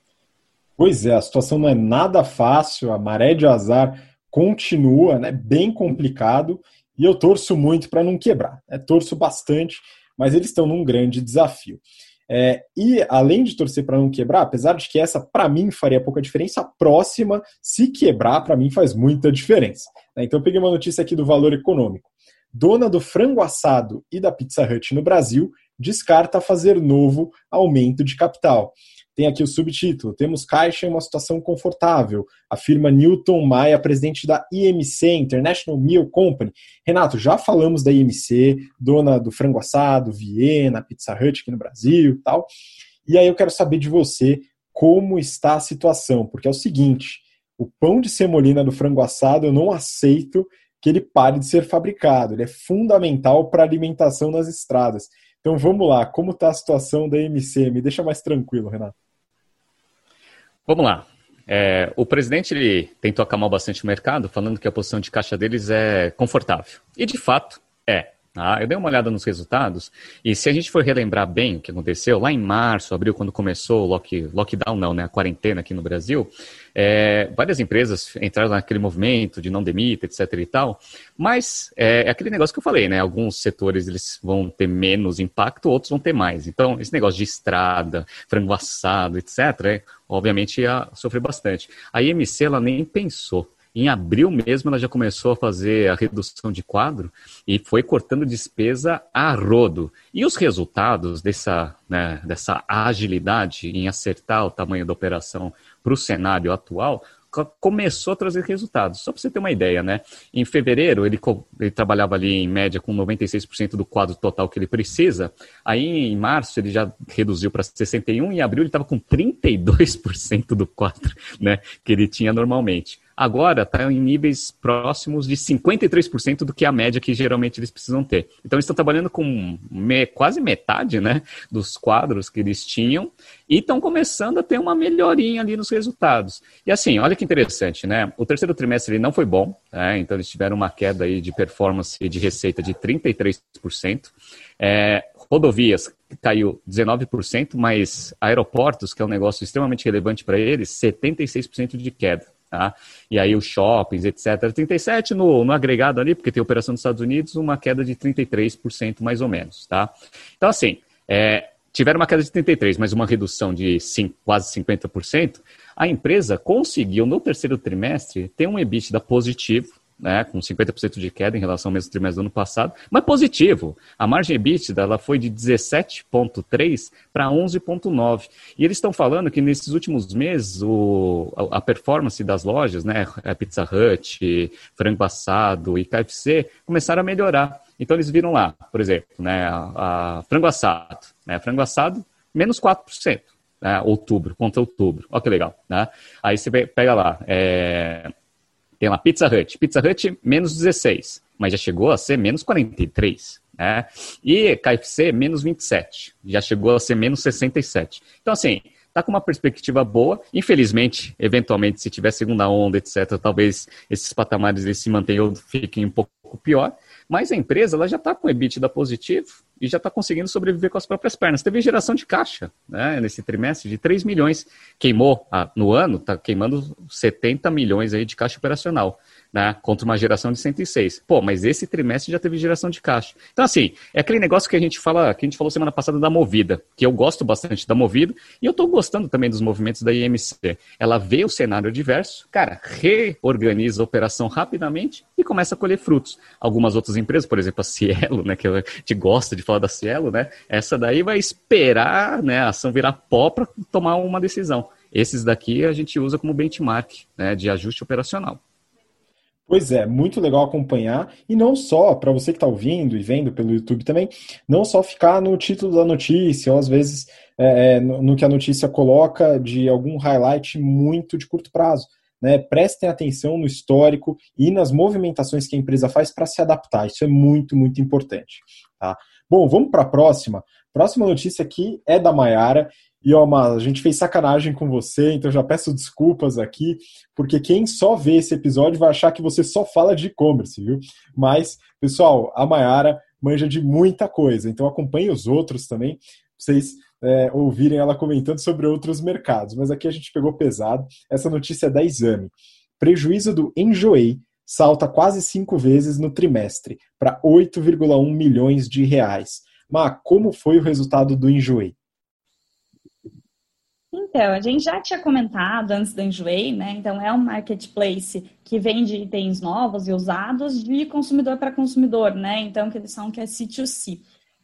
Pois é, a situação não é nada fácil, a maré de azar continua, né, bem complicado, e eu torço muito para não quebrar. Né? Torço bastante, mas eles estão num grande desafio. É, e além de torcer para não quebrar, apesar de que essa para mim faria pouca diferença, a próxima, se quebrar, para mim faz muita diferença. Né? Então eu peguei uma notícia aqui do Valor Econômico. Dona do frango assado e da Pizza Hut no Brasil descarta fazer novo aumento de capital. Tem aqui o subtítulo, temos Caixa em uma situação confortável, afirma Newton Maia, presidente da I M C, International Meal Company. Renato, já falamos da I M C, dona do frango assado, Viena, Pizza Hut aqui no Brasil e tal. E aí eu quero saber de você como está a situação, porque é o seguinte, o pão de semolina do frango assado eu não aceito que ele pare de ser fabricado, ele é fundamental para a alimentação nas estradas. Então vamos lá, como está a situação da I M C? Me deixa mais tranquilo, Renato. Vamos lá. É, o presidente ele tentou acalmar bastante o mercado, falando que a posição de caixa deles é confortável. E de fato é. Tá? Eu dei uma olhada nos resultados e se a gente for relembrar bem o que aconteceu, lá em março, abril, quando começou o lock, lockdown, não, né, a quarentena aqui no Brasil, é, várias empresas entraram naquele movimento de não demita, etc e tal, mas é, é aquele negócio que eu falei, né, alguns setores eles vão ter menos impacto, outros vão ter mais. Então, esse negócio de estrada, frango assado, etcétera, é, obviamente ia sofrer bastante. A I M C, ela nem pensou. Em abril mesmo, ela já começou a fazer a redução de quadro e foi cortando despesa a rodo. E os resultados dessa, né, dessa agilidade em acertar o tamanho da operação para o cenário atual começou a trazer resultados. Só para você ter uma ideia, né? Em fevereiro, ele, ele trabalhava ali em média com noventa e seis por cento do quadro total que ele precisa. Aí, em março, ele já reduziu para sessenta e um por cento. Em abril, ele estava com trinta e dois por cento do quadro, né, que ele tinha normalmente. Agora está em níveis próximos de cinquenta e três por cento do que a média que geralmente eles precisam ter. Então, eles estão trabalhando com me, quase metade, né, dos quadros que eles tinham e estão começando a ter uma melhorinha ali nos resultados. E assim, olha que interessante, né? O terceiro trimestre ele não foi bom, né? Então eles tiveram uma queda aí de performance de receita de trinta e três por cento. É, rodovias caiu dezenove por cento, mas aeroportos, que é um negócio extremamente relevante para eles, setenta e seis por cento de queda. Tá? E aí os shoppings, etcétera, trinta e sete por cento no, no agregado ali, porque tem operação nos Estados Unidos, uma queda de trinta e três por cento mais ou menos. Tá? Então assim, é, tiveram uma queda de trinta e três por cento, mas uma redução de cinco, quase cinquenta por cento, a empresa conseguiu no terceiro trimestre ter um EBITDA positivo, né, com cinquenta por cento de queda em relação ao mesmo trimestre do ano passado, mas positivo. A margem EBITDA ela foi de dezessete vírgula três para onze vírgula nove. E eles estão falando que nesses últimos meses o, a, a performance das lojas, né, a Pizza Hut, Frango Assado e K F C, começaram a melhorar. Então eles viram lá, por exemplo, né, a, a Frango Assado. Né, Frango Assado, menos quatro por cento. Né, outubro, contra outubro. Olha que legal. Né? Aí você pega lá... É, tem lá Pizza Hut. Pizza Hut, menos dezesseis, mas já chegou a ser menos quarenta e três. Né? E K F C, menos vinte e sete. Já chegou a ser menos sessenta e sete. Então, assim, está com uma perspectiva boa. Infelizmente, eventualmente, se tiver segunda onda, etcétera, talvez esses patamares eles se mantenham ou fiquem um pouco pior. Mas a empresa ela já está com EBITDA positivo e já está conseguindo sobreviver com as próprias pernas. Teve geração de caixa, né, nesse trimestre de três milhões. Queimou ah, no ano, está queimando setenta milhões aí de caixa operacional, né, contra uma geração de cento e seis. Pô, mas esse trimestre já teve geração de caixa. Então, assim, é aquele negócio que a gente fala, que a gente falou semana passada da Movida, que eu gosto bastante da Movida e eu estou gostando também dos movimentos da I M C. Ela vê o cenário adverso, cara, reorganiza a operação rapidamente e começa a colher frutos. Algumas outras empresas, por exemplo, a Cielo, né, que a gente gosta de falar da Cielo, né, essa daí vai esperar, né, a ação virar pó para tomar uma decisão. Esses daqui a gente usa como benchmark, né, de ajuste operacional. Pois é, muito legal acompanhar, e não só, para você que está ouvindo e vendo pelo YouTube também, não só ficar no título da notícia, ou às vezes é, no, no que a notícia coloca de algum highlight muito de curto prazo. Né? Prestem atenção no histórico e nas movimentações que a empresa faz para se adaptar, isso é muito, muito importante. Tá? Bom, vamos para a próxima. Próxima notícia aqui é da Maiara. E, ó, Mas, a gente fez sacanagem com você, então já peço desculpas aqui, porque quem só vê esse episódio vai achar que você só fala de e-commerce, viu? Mas, pessoal, a Maiara manja de muita coisa, então acompanhe os outros também, pra vocês é, ouvirem ela comentando sobre outros mercados. Mas aqui a gente pegou pesado. Essa notícia é da Exame. Prejuízo do Enjoei salta quase cinco vezes no trimestre, para oito vírgula um milhões de reais. Mas como foi o resultado do Enjoei? Então, a gente já tinha comentado antes do Enjoei, né? Então, é um marketplace que vende itens novos e usados de consumidor para consumidor, né? Então, que eles são que é C dois C.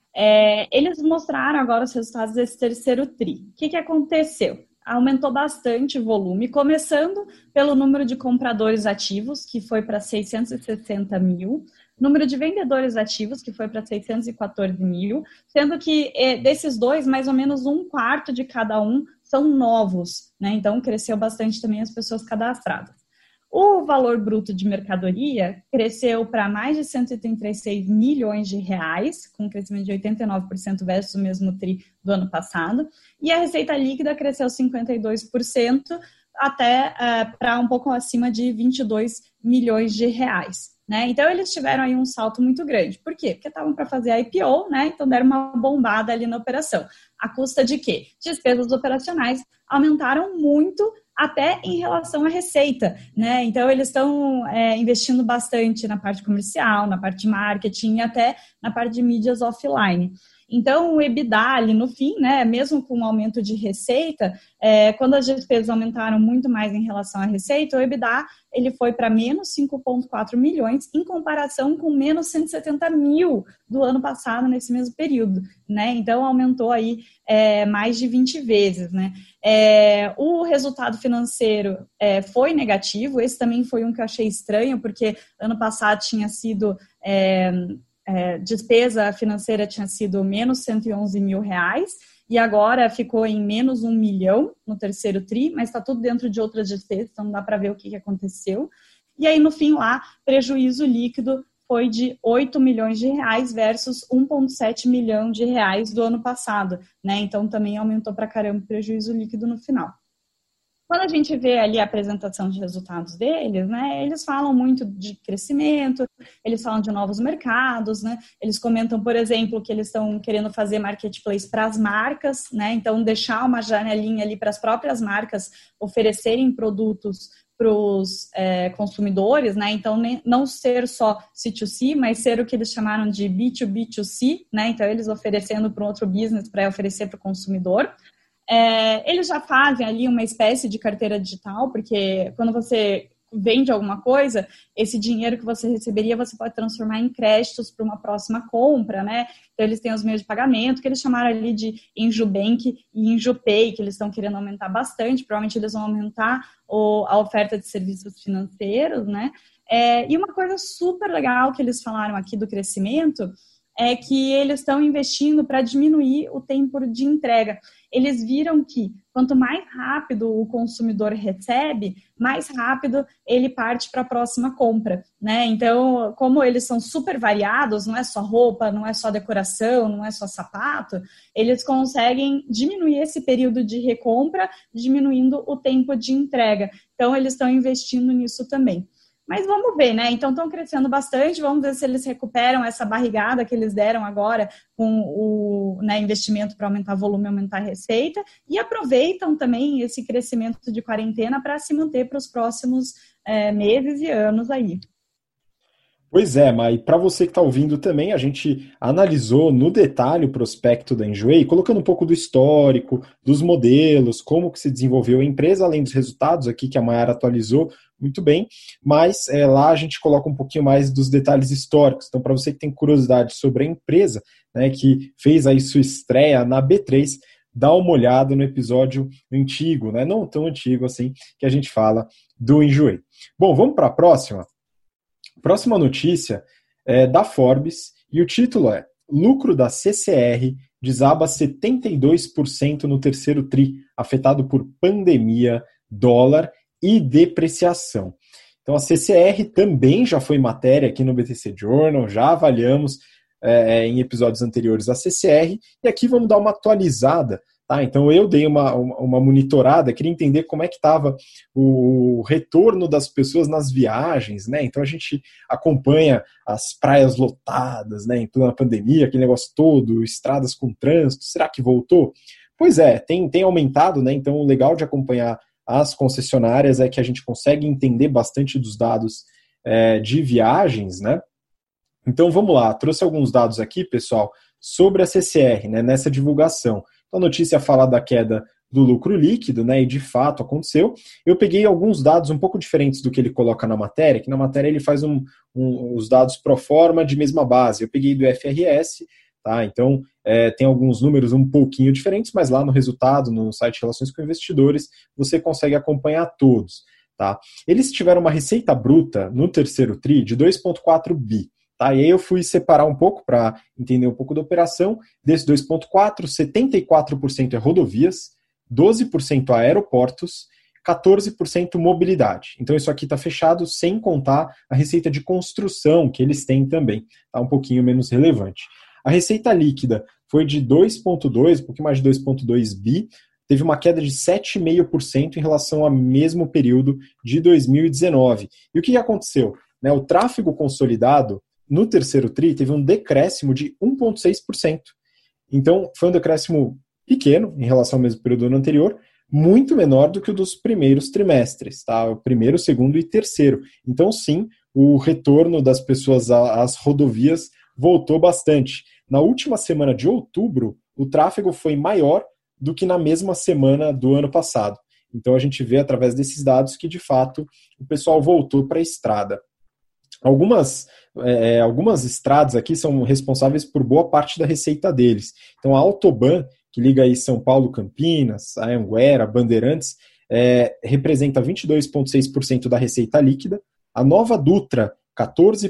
É, eles mostraram agora os resultados desse terceiro tri. O que, que aconteceu? Aumentou bastante o volume, começando pelo número de compradores ativos, que foi para seiscentos e sessenta mil, número de vendedores ativos, que foi para seiscentos e quatorze mil, sendo que é, desses dois, mais ou menos um quarto de cada um são novos, né? Então, cresceu bastante também as pessoas cadastradas. O valor bruto de mercadoria cresceu para mais de cento e trinta e seis milhões de reais, com um crescimento de oitenta e nove por cento versus o mesmo tri do ano passado. E a receita líquida cresceu cinquenta e dois por cento até uh, para um pouco acima de vinte e dois milhões de reais. Né? Então, eles tiveram aí um salto muito grande. Por quê? Porque estavam para fazer a I P O, né? Então deram uma bombada ali na operação. A custa de quê? Despesas operacionais aumentaram muito até em relação à receita, né? Então, eles estão é, investindo bastante na parte comercial, na parte de marketing e até na parte de mídias offline. Então, o EBITDA ali no fim, né, mesmo com o aumento de receita, é, quando as despesas aumentaram muito mais em relação à receita, o EBITDA ele foi para menos cinco vírgula quatro milhões em comparação com menos cento e setenta mil do ano passado nesse mesmo período, né? Então, aumentou aí é, mais de vinte vezes, né? É, o resultado financeiro é, foi negativo, esse também foi um que eu achei estranho, porque ano passado tinha sido... É, É, despesa financeira tinha sido menos cento e onze mil reais e agora ficou em menos um milhão no terceiro tri, mas está tudo dentro de outras despesas, então não dá para ver o que, que aconteceu. E aí, no fim lá, prejuízo líquido foi de oito milhões de reais versus um vírgula sete milhão de reais do ano passado, né? Então também aumentou para caramba o prejuízo líquido no final. Quando a gente vê ali a apresentação de resultados deles, né, eles falam muito de crescimento, eles falam de novos mercados, né, eles comentam, por exemplo, que eles estão querendo fazer marketplace para as marcas, né, então deixar uma janelinha ali para as próprias marcas oferecerem produtos para os é, consumidores, né, então nem, não ser só C dois C, mas ser o que eles chamaram de B dois B dois C, né, então eles oferecendo para um outro business para oferecer para o consumidor. É, eles já fazem ali uma espécie de carteira digital, porque quando você vende alguma coisa, esse dinheiro que você receberia, você pode transformar em créditos para uma próxima compra, né? Então, eles têm os meios de pagamento, que eles chamaram ali de EnjoBank e EnjoPay, que eles estão querendo aumentar bastante, provavelmente eles vão aumentar o, a oferta de serviços financeiros, né? É, e uma coisa super legal que eles falaram aqui do crescimento é que eles estão investindo para diminuir o tempo de entrega. Eles viram que quanto mais rápido o consumidor recebe, mais rápido ele parte para a próxima compra, né? Então, como eles são super variados, não é só roupa, não é só decoração, não é só sapato, eles conseguem diminuir esse período de recompra, diminuindo o tempo de entrega. Então, eles estão investindo nisso também. Mas vamos ver, né? Então, estão crescendo bastante. Vamos ver se eles recuperam essa barrigada que eles deram agora com o né, investimento para aumentar o volume, aumentar a receita. E aproveitam também esse crescimento de quarentena para se manter para os próximos é, meses e anos aí. Pois é, mas para você que está ouvindo também, a gente analisou no detalhe o prospecto da Enjoei, colocando um pouco do histórico, dos modelos, como que se desenvolveu a empresa, além dos resultados aqui que a Mayara atualizou muito bem, mas é, lá a gente coloca um pouquinho mais dos detalhes históricos. Então, para você que tem curiosidade sobre a empresa, né, que fez aí sua estreia na B três, dá uma olhada no episódio antigo, né, não tão antigo assim, que a gente fala do Enjoei. Bom, vamos para a próxima? Próxima notícia é da Forbes e o título é: lucro da C C R desaba setenta e dois por cento no terceiro tri, afetado por pandemia, dólar e depreciação. Então a C C R também já foi matéria aqui no B T C Journal, já avaliamos é, em episódios anteriores a C C R, e aqui vamos dar uma atualizada. Tá, então eu dei uma, uma monitorada, queria entender como é que estava o retorno das pessoas nas viagens, né? Então a gente acompanha as praias lotadas, né? Em plena pandemia, aquele negócio todo, estradas com trânsito, será que voltou? Pois é, tem, tem aumentado, né? Então o legal de acompanhar as concessionárias é que a gente consegue entender bastante dos dados é, de viagens, né? Então vamos lá, trouxe alguns dados aqui, pessoal, sobre a C C R, né, nessa divulgação. Então, a notícia fala da queda do lucro líquido, né, e de fato aconteceu. Eu peguei alguns dados um pouco diferentes do que ele coloca na matéria, que na matéria ele faz um, um, os dados pro forma de mesma base. Eu peguei do F R S, tá? Então é, tem alguns números um pouquinho diferentes, mas lá no resultado, no site Relações com Investidores, você consegue acompanhar todos, tá? Eles tiveram uma receita bruta no terceiro tri de dois vírgula quatro bi. Tá, e aí eu fui separar um pouco para entender um pouco da operação. Desse dois vírgula quatro, setenta e quatro por cento é rodovias, doze por cento aeroportos, quatorze por cento mobilidade. Então isso aqui está fechado sem contar a receita de construção que eles têm também, tá um pouquinho menos relevante. A receita líquida foi de dois vírgula dois, um pouquinho mais de dois vírgula dois bi, teve uma queda de sete vírgula cinco por cento em relação ao mesmo período de dois mil e dezenove. E o que aconteceu? Né, o tráfego consolidado no terceiro tri teve um decréscimo de um vírgula seis por cento. Então, foi um decréscimo pequeno em relação ao mesmo período do ano anterior, muito menor do que o dos primeiros trimestres, tá? O primeiro, segundo e terceiro. Então, sim, o retorno das pessoas às rodovias voltou bastante. Na última semana de outubro, o tráfego foi maior do que na mesma semana do ano passado. Então, a gente vê através desses dados que, de fato, o pessoal voltou para a estrada. Algumas, é, algumas estradas aqui são responsáveis por boa parte da receita deles. Então, a Autoban, que liga aí São Paulo, Campinas, a Anguera, Bandeirantes, é, representa vinte e dois vírgula seis por cento da receita líquida. A Nova Dutra, quatorze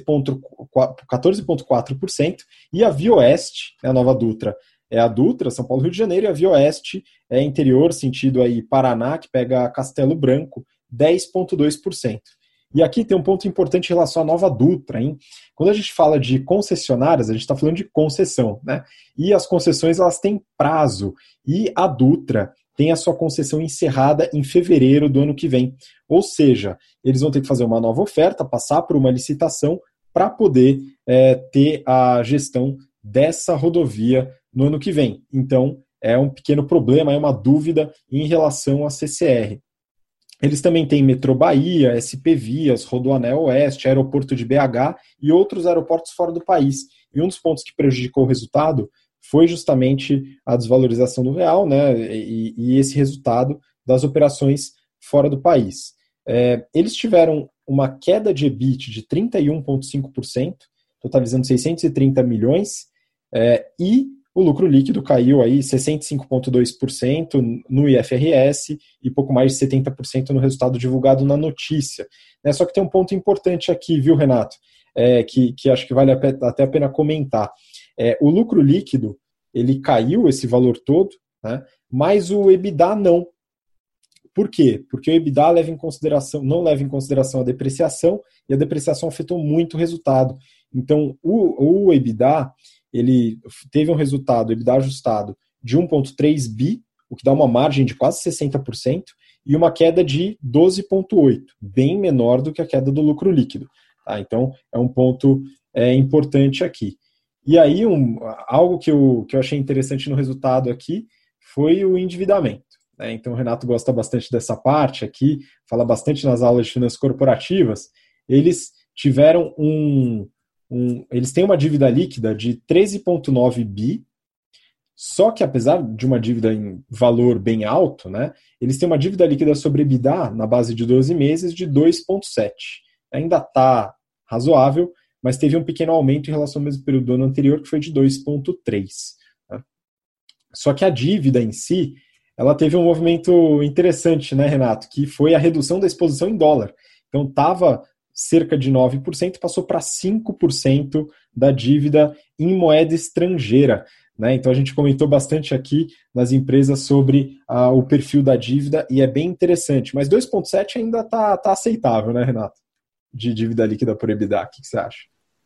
vírgula quatro por cento. E a Vioeste, a Nova Dutra, é a Dutra, São Paulo, Rio de Janeiro, e a Vioeste é interior, sentido aí Paraná, que pega Castelo Branco, dez vírgula dois por cento. E aqui tem um ponto importante em relação à Nova Dutra, hein? Quando a gente fala de concessionárias, a gente está falando de concessão, né? E as concessões, elas têm prazo. E a Dutra tem a sua concessão encerrada em fevereiro do ano que vem. Ou seja, eles vão ter que fazer uma nova oferta, passar por uma licitação para poder é, ter a gestão dessa rodovia no ano que vem. Então, é um pequeno problema, é uma dúvida em relação à C C R. Eles também têm Metrô Bahia, S P Vias, Rodoanel Oeste, Aeroporto de B H e outros aeroportos fora do país. E um dos pontos que prejudicou o resultado foi justamente a desvalorização do real, né, e, e esse resultado das operações fora do país. É, eles tiveram uma queda de E B I T de trinta e um vírgula cinco por cento, totalizando seiscentos e trinta milhões, é, e o lucro líquido caiu aí sessenta e cinco vírgula dois por cento no I F R S e pouco mais de setenta por cento no resultado divulgado na notícia. Né? Só que tem um ponto importante aqui, viu, Renato? É, que, que acho que vale até a pena comentar. É, o lucro líquido, ele caiu esse valor todo, né? Mas o EBITDA não. Por quê? Porque o EBITDA leva em consideração, não leva em consideração a depreciação, e a depreciação afetou muito o resultado. Então, o, o EBITDA... ele teve um resultado, EBITDA ajustado, de um vírgula três bi, o que dá uma margem de quase sessenta por cento, e uma queda de doze vírgula oito, bem menor do que a queda do lucro líquido. Tá? Então, é um ponto é, importante aqui. E aí, um, algo que eu, que eu achei interessante no resultado aqui foi o endividamento. Né? Então, o Renato gosta bastante dessa parte aqui, fala bastante nas aulas de finanças corporativas. Eles tiveram um... Um, eles têm uma dívida líquida de treze vírgula nove bi, só que apesar de uma dívida em valor bem alto, né, eles têm uma dívida líquida sobre EBITDA na base de doze meses de dois vírgula sete. Ainda está razoável, mas teve um pequeno aumento em relação ao mesmo período do ano anterior, que foi de dois vírgula três. Né. Só que a dívida em si, ela teve um movimento interessante, né, Renato, que foi a redução da exposição em dólar. Então estava cerca de nove por cento, passou para cinco por cento da dívida em moeda estrangeira. Né? Então a gente comentou bastante aqui nas empresas sobre ah, o perfil da dívida e é bem interessante. Mas dois vírgula sete ainda está tá aceitável, né, Renato? De dívida líquida por EBITDA. O que, que você acha?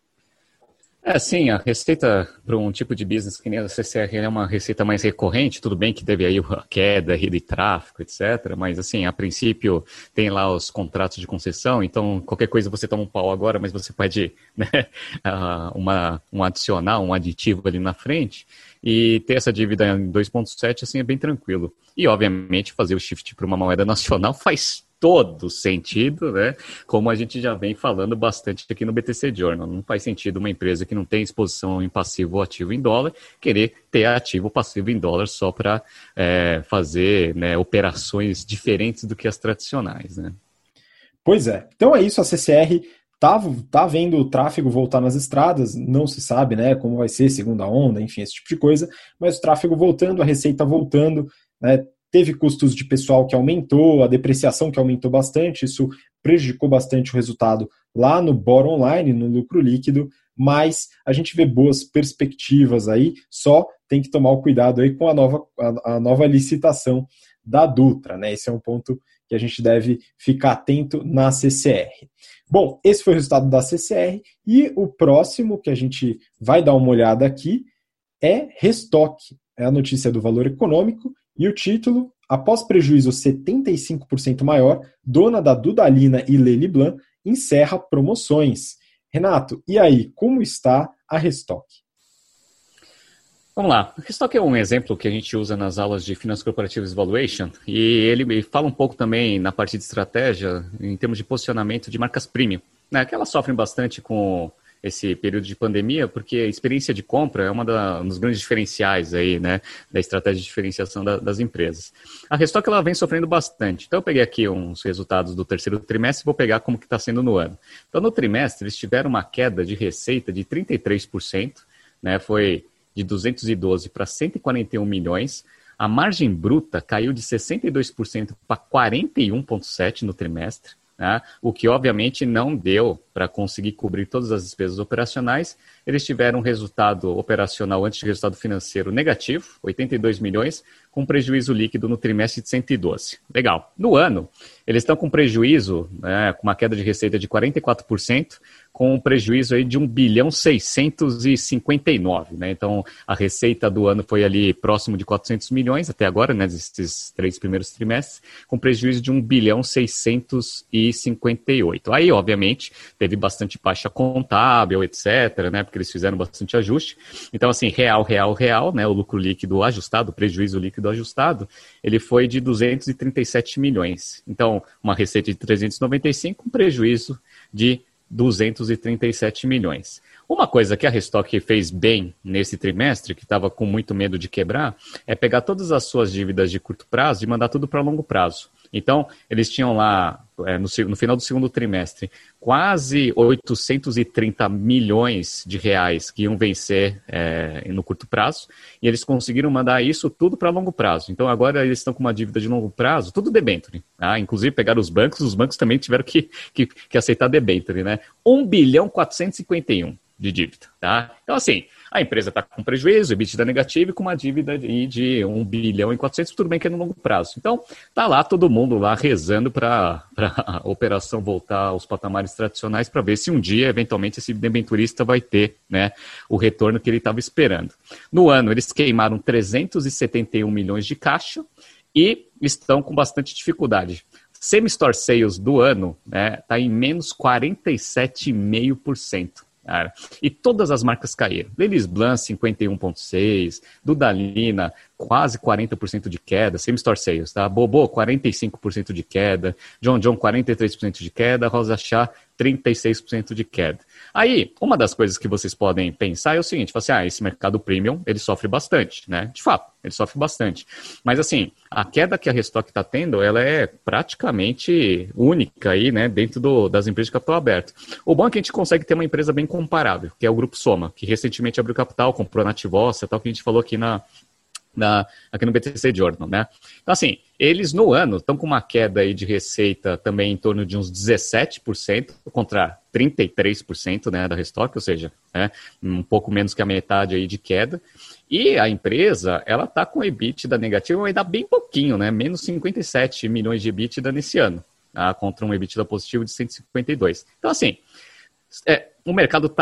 É, sim, a receita para um tipo de business que nem a C C R é uma receita mais recorrente, tudo bem que teve aí a queda de tráfego, etcétera, mas assim, a princípio tem lá os contratos de concessão, então qualquer coisa você toma um pau agora, mas você pede, né, uma, um adicional, um aditivo ali na frente, e ter essa dívida em dois vírgula sete assim é bem tranquilo. E obviamente fazer o shift para uma moeda nacional faz todo sentido, né? Como a gente já vem falando bastante aqui no B T C Journal. Não faz sentido uma empresa que não tem exposição em passivo ou ativo em dólar querer ter ativo ou passivo em dólar só para é, fazer, né, operações diferentes do que as tradicionais, né? Pois é. Então é isso, a C C R tá, tá vendo o tráfego voltar nas estradas, não se sabe, né, como vai ser segunda onda, enfim, esse tipo de coisa, mas o tráfego voltando, a receita voltando, né, teve custos de pessoal que aumentou, a depreciação que aumentou bastante, isso prejudicou bastante o resultado lá no bottom line, no lucro líquido, mas a gente vê boas perspectivas aí, só tem que tomar o cuidado aí com a nova, a, a nova licitação da Dutra, né? Esse é um ponto que a gente deve ficar atento na C C R. Bom, esse foi o resultado da C C R, e o próximo que a gente vai dar uma olhada aqui é Restock, é a notícia do Valor Econômico. E o título, após prejuízo setenta e cinco por cento maior, dona da Dudalina e Lely Blanc encerra promoções. Renato, e aí, como está a Restock? Vamos lá. O Restock é um exemplo que a gente usa nas aulas de Finance Corporative Valuation, e ele fala um pouco também na parte de estratégia, em termos de posicionamento de marcas premium, né, que elas sofrem bastante com esse período de pandemia, porque a experiência de compra é uma da, um dos grandes diferenciais aí, né, da estratégia de diferenciação da, das empresas. A Restock ela vem sofrendo bastante. Então eu peguei aqui uns resultados do terceiro trimestre e vou pegar como que está sendo no ano. Então no trimestre eles tiveram uma queda de receita de trinta e três por cento, né, foi de duzentos e doze para cento e quarenta e um milhões. A margem bruta caiu de sessenta e dois por cento para quarenta e um vírgula sete por cento no trimestre. Né? O que obviamente não deu para conseguir cobrir todas as despesas operacionais. Eles tiveram um resultado operacional antes de resultado financeiro negativo, oitenta e dois milhões, com prejuízo líquido no trimestre de cento e doze. Legal. No ano, eles estão com prejuízo, né, com uma queda de receita de quarenta e quatro por cento, com um prejuízo aí de um bilhão seiscentos e cinquenta e nove, né? Então, a receita do ano foi ali próximo de quatrocentos milhões até agora, né, nesses três primeiros trimestres, com prejuízo de um bilhão seiscentos e cinquenta e oito. Aí, obviamente, teve bastante baixa contábil, etcétera, né, porque eles fizeram bastante ajuste. Então, assim, real, real, real, né, o lucro líquido ajustado, o prejuízo líquido ajustado, ele foi de duzentos e trinta e sete milhões. Então, uma receita de trezentos e noventa e cinco, um prejuízo de duzentos e trinta e sete milhões. Uma coisa que a Restock fez bem nesse trimestre, que estava com muito medo de quebrar, é pegar todas as suas dívidas de curto prazo e mandar tudo para longo prazo. Então, eles tinham lá, é, no, no final do segundo trimestre, quase oitocentos e trinta milhões de reais que iam vencer é, no curto prazo, e eles conseguiram mandar isso tudo para longo prazo. Então, agora eles estão com uma dívida de longo prazo, tudo debênture. Tá? Inclusive, pegaram os bancos, os bancos também tiveram que, que, que aceitar debênture, né? um bilhão quatrocentos e cinquenta e um de dívida. Tá? Então, assim, a empresa está com prejuízo, EBITDA negativo e com uma dívida de, de um bilhão e quatrocentos, tudo bem que é no longo prazo. Então, tá lá todo mundo lá rezando para a operação voltar aos patamares tradicionais para ver se um dia, eventualmente, esse debenturista vai ter, né, o retorno que ele estava esperando. No ano, eles queimaram trezentos e setenta e um milhões de caixa e estão com bastante dificuldade. Same-store sales do ano está, né, em menos quarenta e sete vírgula cinco por cento. Cara. E todas as marcas caíram. Lely Blanc, cinquenta e um vírgula seis por cento, Dudalina, quase quarenta por cento de queda, same-store sales, tá? Bobo, quarenta e cinco por cento de queda, John John, quarenta e três por cento de queda, Rosa Chá, trinta e seis por cento de queda. Aí, uma das coisas que vocês podem pensar é o seguinte, assim, ah, esse mercado premium, ele sofre bastante, né? De fato, ele sofre bastante. Mas, assim, a queda que a Restock está tendo, ela é praticamente única aí, né, dentro do, das empresas de capital aberto. O bom é que a gente consegue ter uma empresa bem comparável, que é o Grupo Soma, que recentemente abriu capital, comprou a Nativócia, tal, que a gente falou aqui na... Na, aqui no B T C Journal, né? Então, assim, eles no ano estão com uma queda aí de receita também em torno de uns dezessete por cento, contra trinta e três por cento, né, da Restock, ou seja, né, um pouco menos que a metade aí de queda. E a empresa, ela está com EBITDA negativo ainda bem pouquinho, né? Menos cinquenta e sete milhões de EBITDA nesse ano, tá? Contra um EBITDA positivo de cento e cinquenta e dois. Então, assim, é, o mercado está tá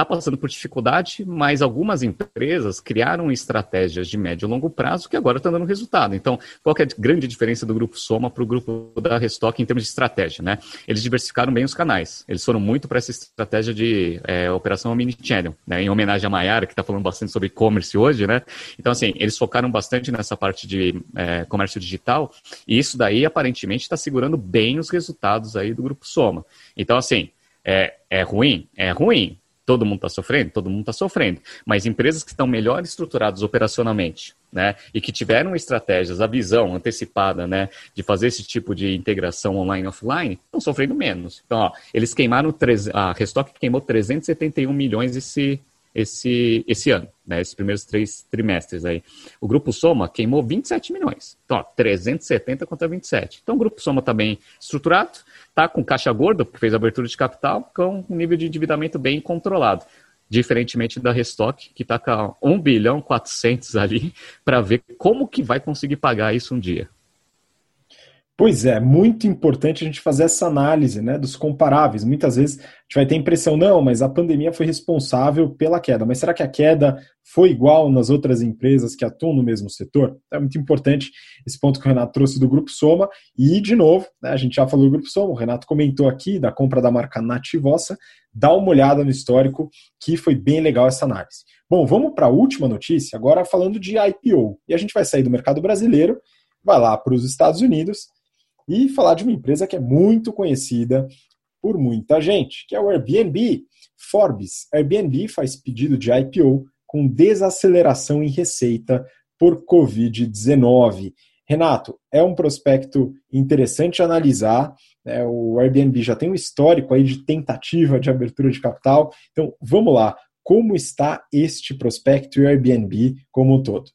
está passando por dificuldade, mas algumas empresas criaram estratégias de médio e longo prazo que agora estão dando resultado. Então, qual que é a grande diferença do Grupo Soma para o grupo da Restock em termos de estratégia, né? Eles diversificaram bem os canais. Eles foram muito para essa estratégia de é, operação omnichannel, né? Em homenagem a Maiara, que está falando bastante sobre e-commerce hoje, né? Então, assim, eles focaram bastante nessa parte de é, comércio digital e isso daí, aparentemente, está segurando bem os resultados aí do Grupo Soma. Então, assim, é, é ruim? É ruim. Todo mundo está sofrendo? Todo mundo está sofrendo. Mas empresas que estão melhor estruturadas operacionalmente, né, e que tiveram estratégias, a visão antecipada, né, de fazer esse tipo de integração online e offline, estão sofrendo menos. Então, ó, eles queimaram, a Restock queimou trezentos e setenta e um milhões esse, esse, esse ano, né, esses primeiros três trimestres aí. O Grupo Soma queimou vinte e sete milhões. Então, ó, trezentos e setenta contra vinte e sete. Então, o Grupo Soma está bem estruturado, está com caixa gorda, porque fez abertura de capital, com um nível de endividamento bem controlado. Diferentemente da Restock, que está com um bilhão e quatrocentos ali, para ver como que vai conseguir pagar isso um dia. Pois é, muito importante a gente fazer essa análise, né, dos comparáveis. Muitas vezes a gente vai ter a impressão, não, mas a pandemia foi responsável pela queda. Mas será que a queda foi igual nas outras empresas que atuam no mesmo setor? É muito importante esse ponto que o Renato trouxe do Grupo Soma. E, de novo, né, a gente já falou do Grupo Soma, o Renato comentou aqui da compra da marca Nativossa. Dá uma olhada no histórico, que foi bem legal essa análise. Bom, vamos para a última notícia, agora falando de I P O. E a gente vai sair do mercado brasileiro, vai lá para os Estados Unidos, e falar de uma empresa que é muito conhecida por muita gente, que é o Airbnb. Forbes, Airbnb faz pedido de I P O com desaceleração em receita por covid dezenove. Renato, é um prospecto interessante analisar, né? O Airbnb já tem um histórico aí de tentativa de abertura de capital, então vamos lá, como está este prospecto e o Airbnb como um todo?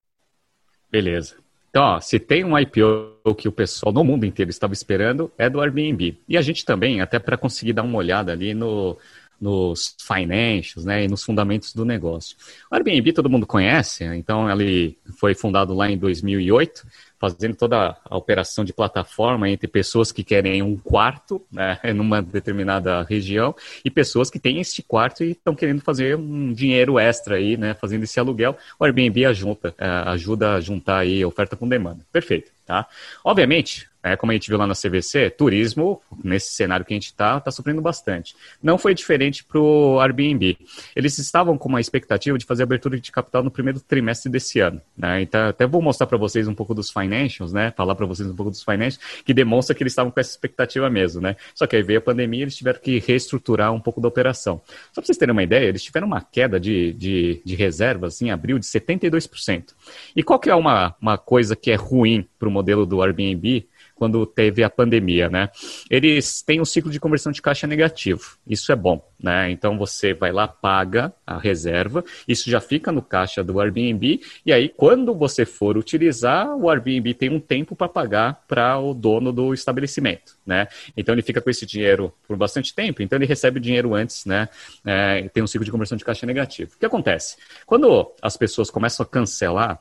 Beleza. Então, ó, se tem um I P O que o pessoal no mundo inteiro estava esperando, é do Airbnb. E a gente também, até para conseguir dar uma olhada ali no, nos financials, né, e nos fundamentos do negócio. O Airbnb todo mundo conhece, então ele foi fundado lá em dois mil e oito, fazendo toda a operação de plataforma entre pessoas que querem um quarto, né, numa determinada região e pessoas que têm este quarto e estão querendo fazer um dinheiro extra aí, né, fazendo esse aluguel. O Airbnb ajuda, ajuda a juntar aí oferta com demanda. Perfeito, tá? Obviamente, é, como a gente viu lá na C V C, turismo, nesse cenário que a gente está, está sofrendo bastante. Não foi diferente para o Airbnb. Eles estavam com uma expectativa de fazer abertura de capital no primeiro trimestre desse ano, né? Então, até vou mostrar para vocês um pouco dos financials, né? Falar para vocês um pouco dos financials, que demonstra que eles estavam com essa expectativa mesmo, né? Só que aí veio a pandemia e eles tiveram que reestruturar um pouco da operação. Só para vocês terem uma ideia, eles tiveram uma queda de, de, de reservas em abril de setenta e dois por cento. E qual que é uma, uma coisa que é ruim para o modelo do Airbnb quando teve a pandemia, né? Eles têm um ciclo de conversão de caixa negativo. Isso é bom, né? Então você vai lá, paga a reserva, isso já fica no caixa do Airbnb, e aí quando você for utilizar, o Airbnb tem um tempo para pagar para o dono do estabelecimento, né? Então ele fica com esse dinheiro por bastante tempo, então ele recebe o dinheiro antes, né? É, tem um ciclo de conversão de caixa negativo. O que acontece? Quando as pessoas começam a cancelar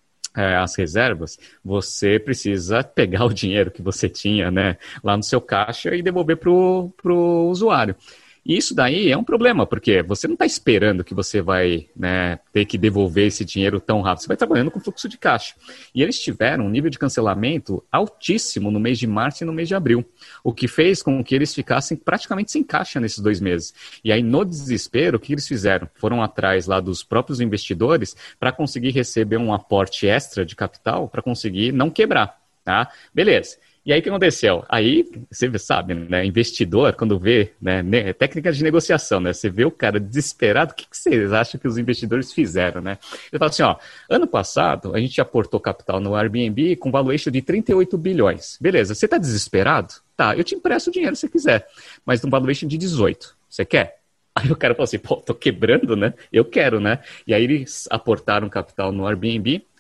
É, as reservas, você precisa pegar o dinheiro que você tinha, né, lá no seu caixa e devolver para o usuário. E isso daí é um problema, porque você não está esperando que você vai, né, ter que devolver esse dinheiro tão rápido. Você vai trabalhando com fluxo de caixa. E eles tiveram um nível de cancelamento altíssimo no mês de março e no mês de abril, o que fez com que eles ficassem praticamente sem caixa nesses dois meses. E aí, no desespero, o que eles fizeram? Foram atrás lá dos próprios investidores para conseguir receber um aporte extra de capital para conseguir não quebrar, tá? Beleza. E aí o que aconteceu? Aí, você sabe, né, investidor, quando vê, né, técnica de negociação, né, você vê o cara desesperado, o que, que vocês acham que os investidores fizeram, né? Ele fala assim, ó, ano passado a gente aportou capital no Airbnb com valuation de trinta e oito bilhões. Beleza, você tá desesperado? Tá, eu te empresto o dinheiro se você quiser, mas num valuation de dezoito. Você quer? Aí o cara falou assim, pô, tô quebrando, né? Eu quero, né? E aí eles aportaram capital no Airbnb,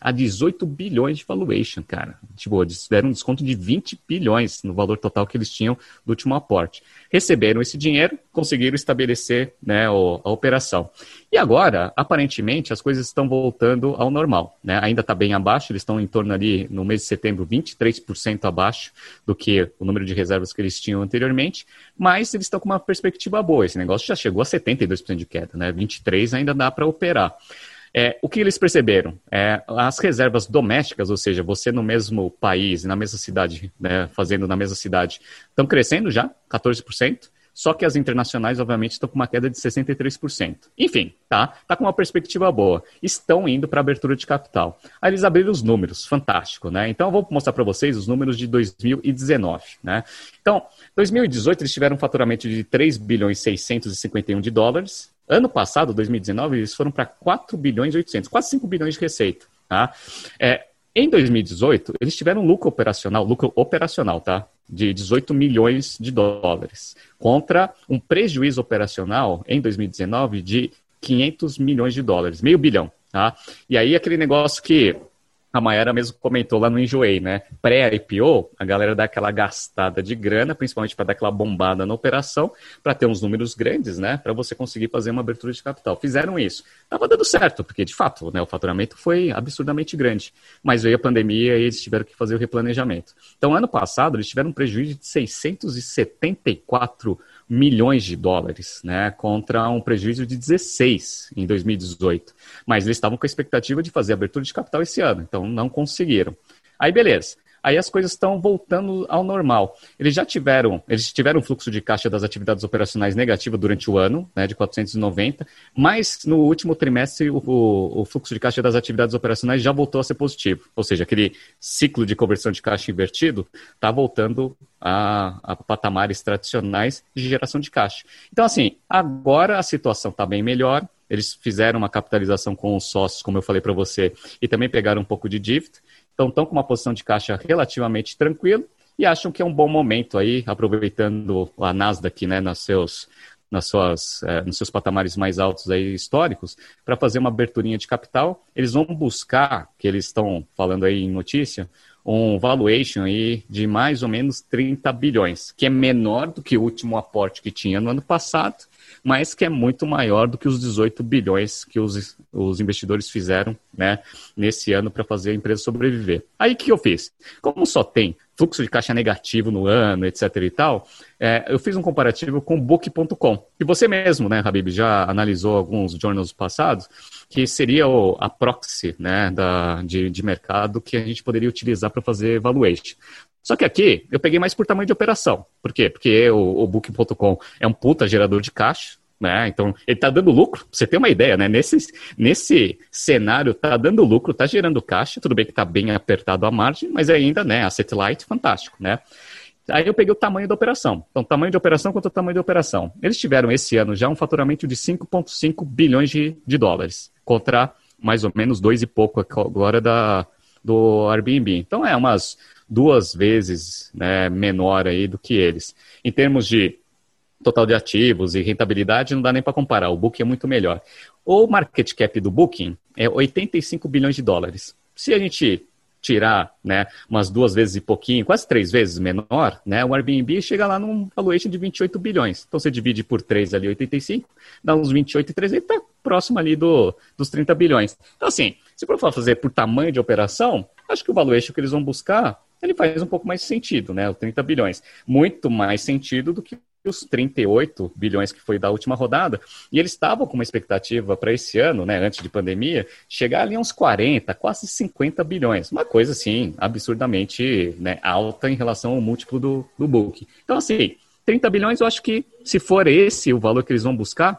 a dezoito bilhões de valuation, cara. Tipo, eles deram um desconto de vinte bilhões no valor total que eles tinham do último aporte. Receberam esse dinheiro, conseguiram estabelecer, né, o, a operação. E agora, aparentemente, as coisas estão voltando ao normal, né? Ainda está bem abaixo, eles estão em torno ali, no mês de setembro, vinte e três por cento abaixo do que o número de reservas que eles tinham anteriormente, mas eles estão com uma perspectiva boa. Esse negócio já chegou a setenta e dois por cento de queda, né? vinte e três por cento ainda dá para operar. É, o que eles perceberam? É, as reservas domésticas, ou seja, você no mesmo país, na mesma cidade, né, fazendo na mesma cidade, estão crescendo já, quatorze por cento, só que as internacionais, obviamente, estão com uma queda de sessenta e três por cento. Enfim, tá, tá com uma perspectiva boa. Estão indo para a abertura de capital. Aí eles abriram os números, fantástico, né? Então eu vou mostrar para vocês os números de dois mil e dezenove, né? Então, dois mil e dezoito eles tiveram um faturamento de três bilhões seiscentos e cinquenta e um de dólares. Ano passado, dois mil e dezenove, eles foram para quatro bilhões e oitocentos, quase cinco bilhões de receita, tá? É, em dois mil e dezoito, eles tiveram lucro operacional, lucro operacional, tá? De dezoito milhões de dólares, contra um prejuízo operacional em dois mil e dezenove de quinhentos milhões de dólares, meio bilhão, tá? E aí aquele negócio que a Mayara mesmo comentou lá no Enjoei, né? Pré-I P O, a galera dá aquela gastada de grana, principalmente para dar aquela bombada na operação, para ter uns números grandes, né? Para você conseguir fazer uma abertura de capital. Fizeram isso. Estava dando certo, porque de fato, né, o faturamento foi absurdamente grande. Mas veio a pandemia e eles tiveram que fazer o replanejamento. Então, ano passado, eles tiveram um prejuízo de seiscentos e setenta e quatro milhões de dólares, né, contra um prejuízo de dezesseis em dois mil e dezoito. Mas eles estavam com a expectativa de fazer abertura de capital esse ano, então não conseguiram. Aí beleza, aí as coisas estão voltando ao normal. Eles já tiveram, eles tiveram um fluxo de caixa das atividades operacionais negativo durante o ano, né, de quatrocentos e noventa, mas no último trimestre o, o fluxo de caixa das atividades operacionais já voltou a ser positivo. Ou seja, aquele ciclo de conversão de caixa invertido está voltando a, a patamares tradicionais de geração de caixa. Então, assim, agora a situação está bem melhor. Eles fizeram uma capitalização com os sócios, como eu falei para você, e também pegaram um pouco de dívida. Então, estão com uma posição de caixa relativamente tranquila e acham que é um bom momento aí, aproveitando a Nasdaq, né, nos seus, nas suas, é, nos seus patamares mais altos aí, históricos, para fazer uma aberturinha de capital. Eles vão buscar, que eles estão falando aí em notícia, um valuation aí de mais ou menos trinta bilhões, que é menor do que o último aporte que tinha no ano passado, mas que é muito maior do que os dezoito bilhões que os, os investidores fizeram, né, nesse ano para fazer a empresa sobreviver. Aí o que eu fiz? Como só tem fluxo de caixa negativo no ano, etc e tal, é, eu fiz um comparativo com book ponto com, que você mesmo, né, Habib, já analisou alguns journals passados, que seria o, a proxy, né, da, de, de mercado que a gente poderia utilizar para fazer valuation. Só que aqui, eu peguei mais por tamanho de operação. Por quê? Porque o, o book ponto com é um puta gerador de caixa, né? Então, ele está dando lucro, pra você ter uma ideia, né? Nesse, nesse cenário, está dando lucro, está gerando caixa, tudo bem que está bem apertado a margem, mas ainda, né, asset light, fantástico, né? Aí eu peguei o tamanho da operação. Então, tamanho de operação contra o tamanho da operação. Eles tiveram esse ano já um faturamento de cinco vírgula cinco bilhões de, de dólares, contra mais ou menos dois e pouco agora da, do Airbnb. Então, é umas duas vezes, né, menor aí do que eles. Em termos de total de ativos e rentabilidade, não dá nem para comparar. O Booking é muito melhor. O market cap do Booking é oitenta e cinco bilhões de dólares. Se a gente tirar, né, umas duas vezes e pouquinho, quase três vezes menor, né, o Airbnb chega lá num valuation de vinte e oito bilhões. Então, você divide por três ali, oitenta e cinco, dá uns vinte e oito e trezentos, está próximo ali do, dos trinta bilhões. Então, assim, se for fazer por tamanho de operação, acho que o valuation que eles vão buscar, ele faz um pouco mais sentido, né, os trinta bilhões. Muito mais sentido do que os trinta e oito bilhões que foi da última rodada, e eles estavam com uma expectativa para esse ano, né, antes de pandemia, chegar ali a uns quarenta, quase cinquenta bilhões, uma coisa assim, absurdamente, né, alta em relação ao múltiplo do, do book. Então, assim, trinta bilhões, eu acho que se for esse o valor que eles vão buscar,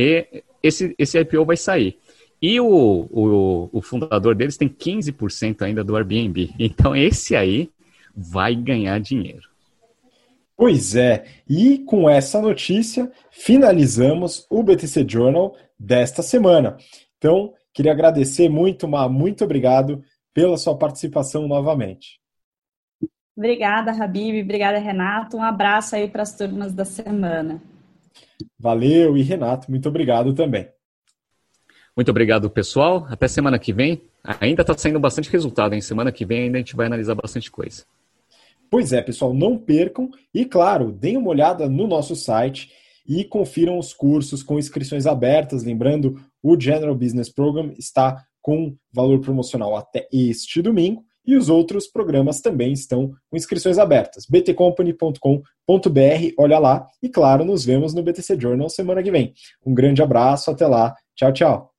e esse, esse I P O vai sair. E o, o, o fundador deles tem quinze por cento ainda do Airbnb, então esse aí vai ganhar dinheiro. Pois é, e com essa notícia finalizamos o B T C Journal desta semana. Então, queria agradecer muito, Má, muito obrigado pela sua participação novamente. Obrigada, Habib, obrigada, Renato. Um abraço aí para as turmas da semana. Valeu, e Renato, muito obrigado também. Muito obrigado, pessoal. Até semana que vem. Ainda está saindo bastante resultado, hein? Semana que vem ainda a gente vai analisar bastante coisa. Pois é, pessoal, não percam. E, claro, deem uma olhada no nosso site e confiram os cursos com inscrições abertas. Lembrando, o General Business Program está com valor promocional até este domingo e os outros programas também estão com inscrições abertas. b t company ponto com ponto b r, olha lá. E, claro, nos vemos no B T C Journal semana que vem. Um grande abraço, até lá. Tchau, tchau.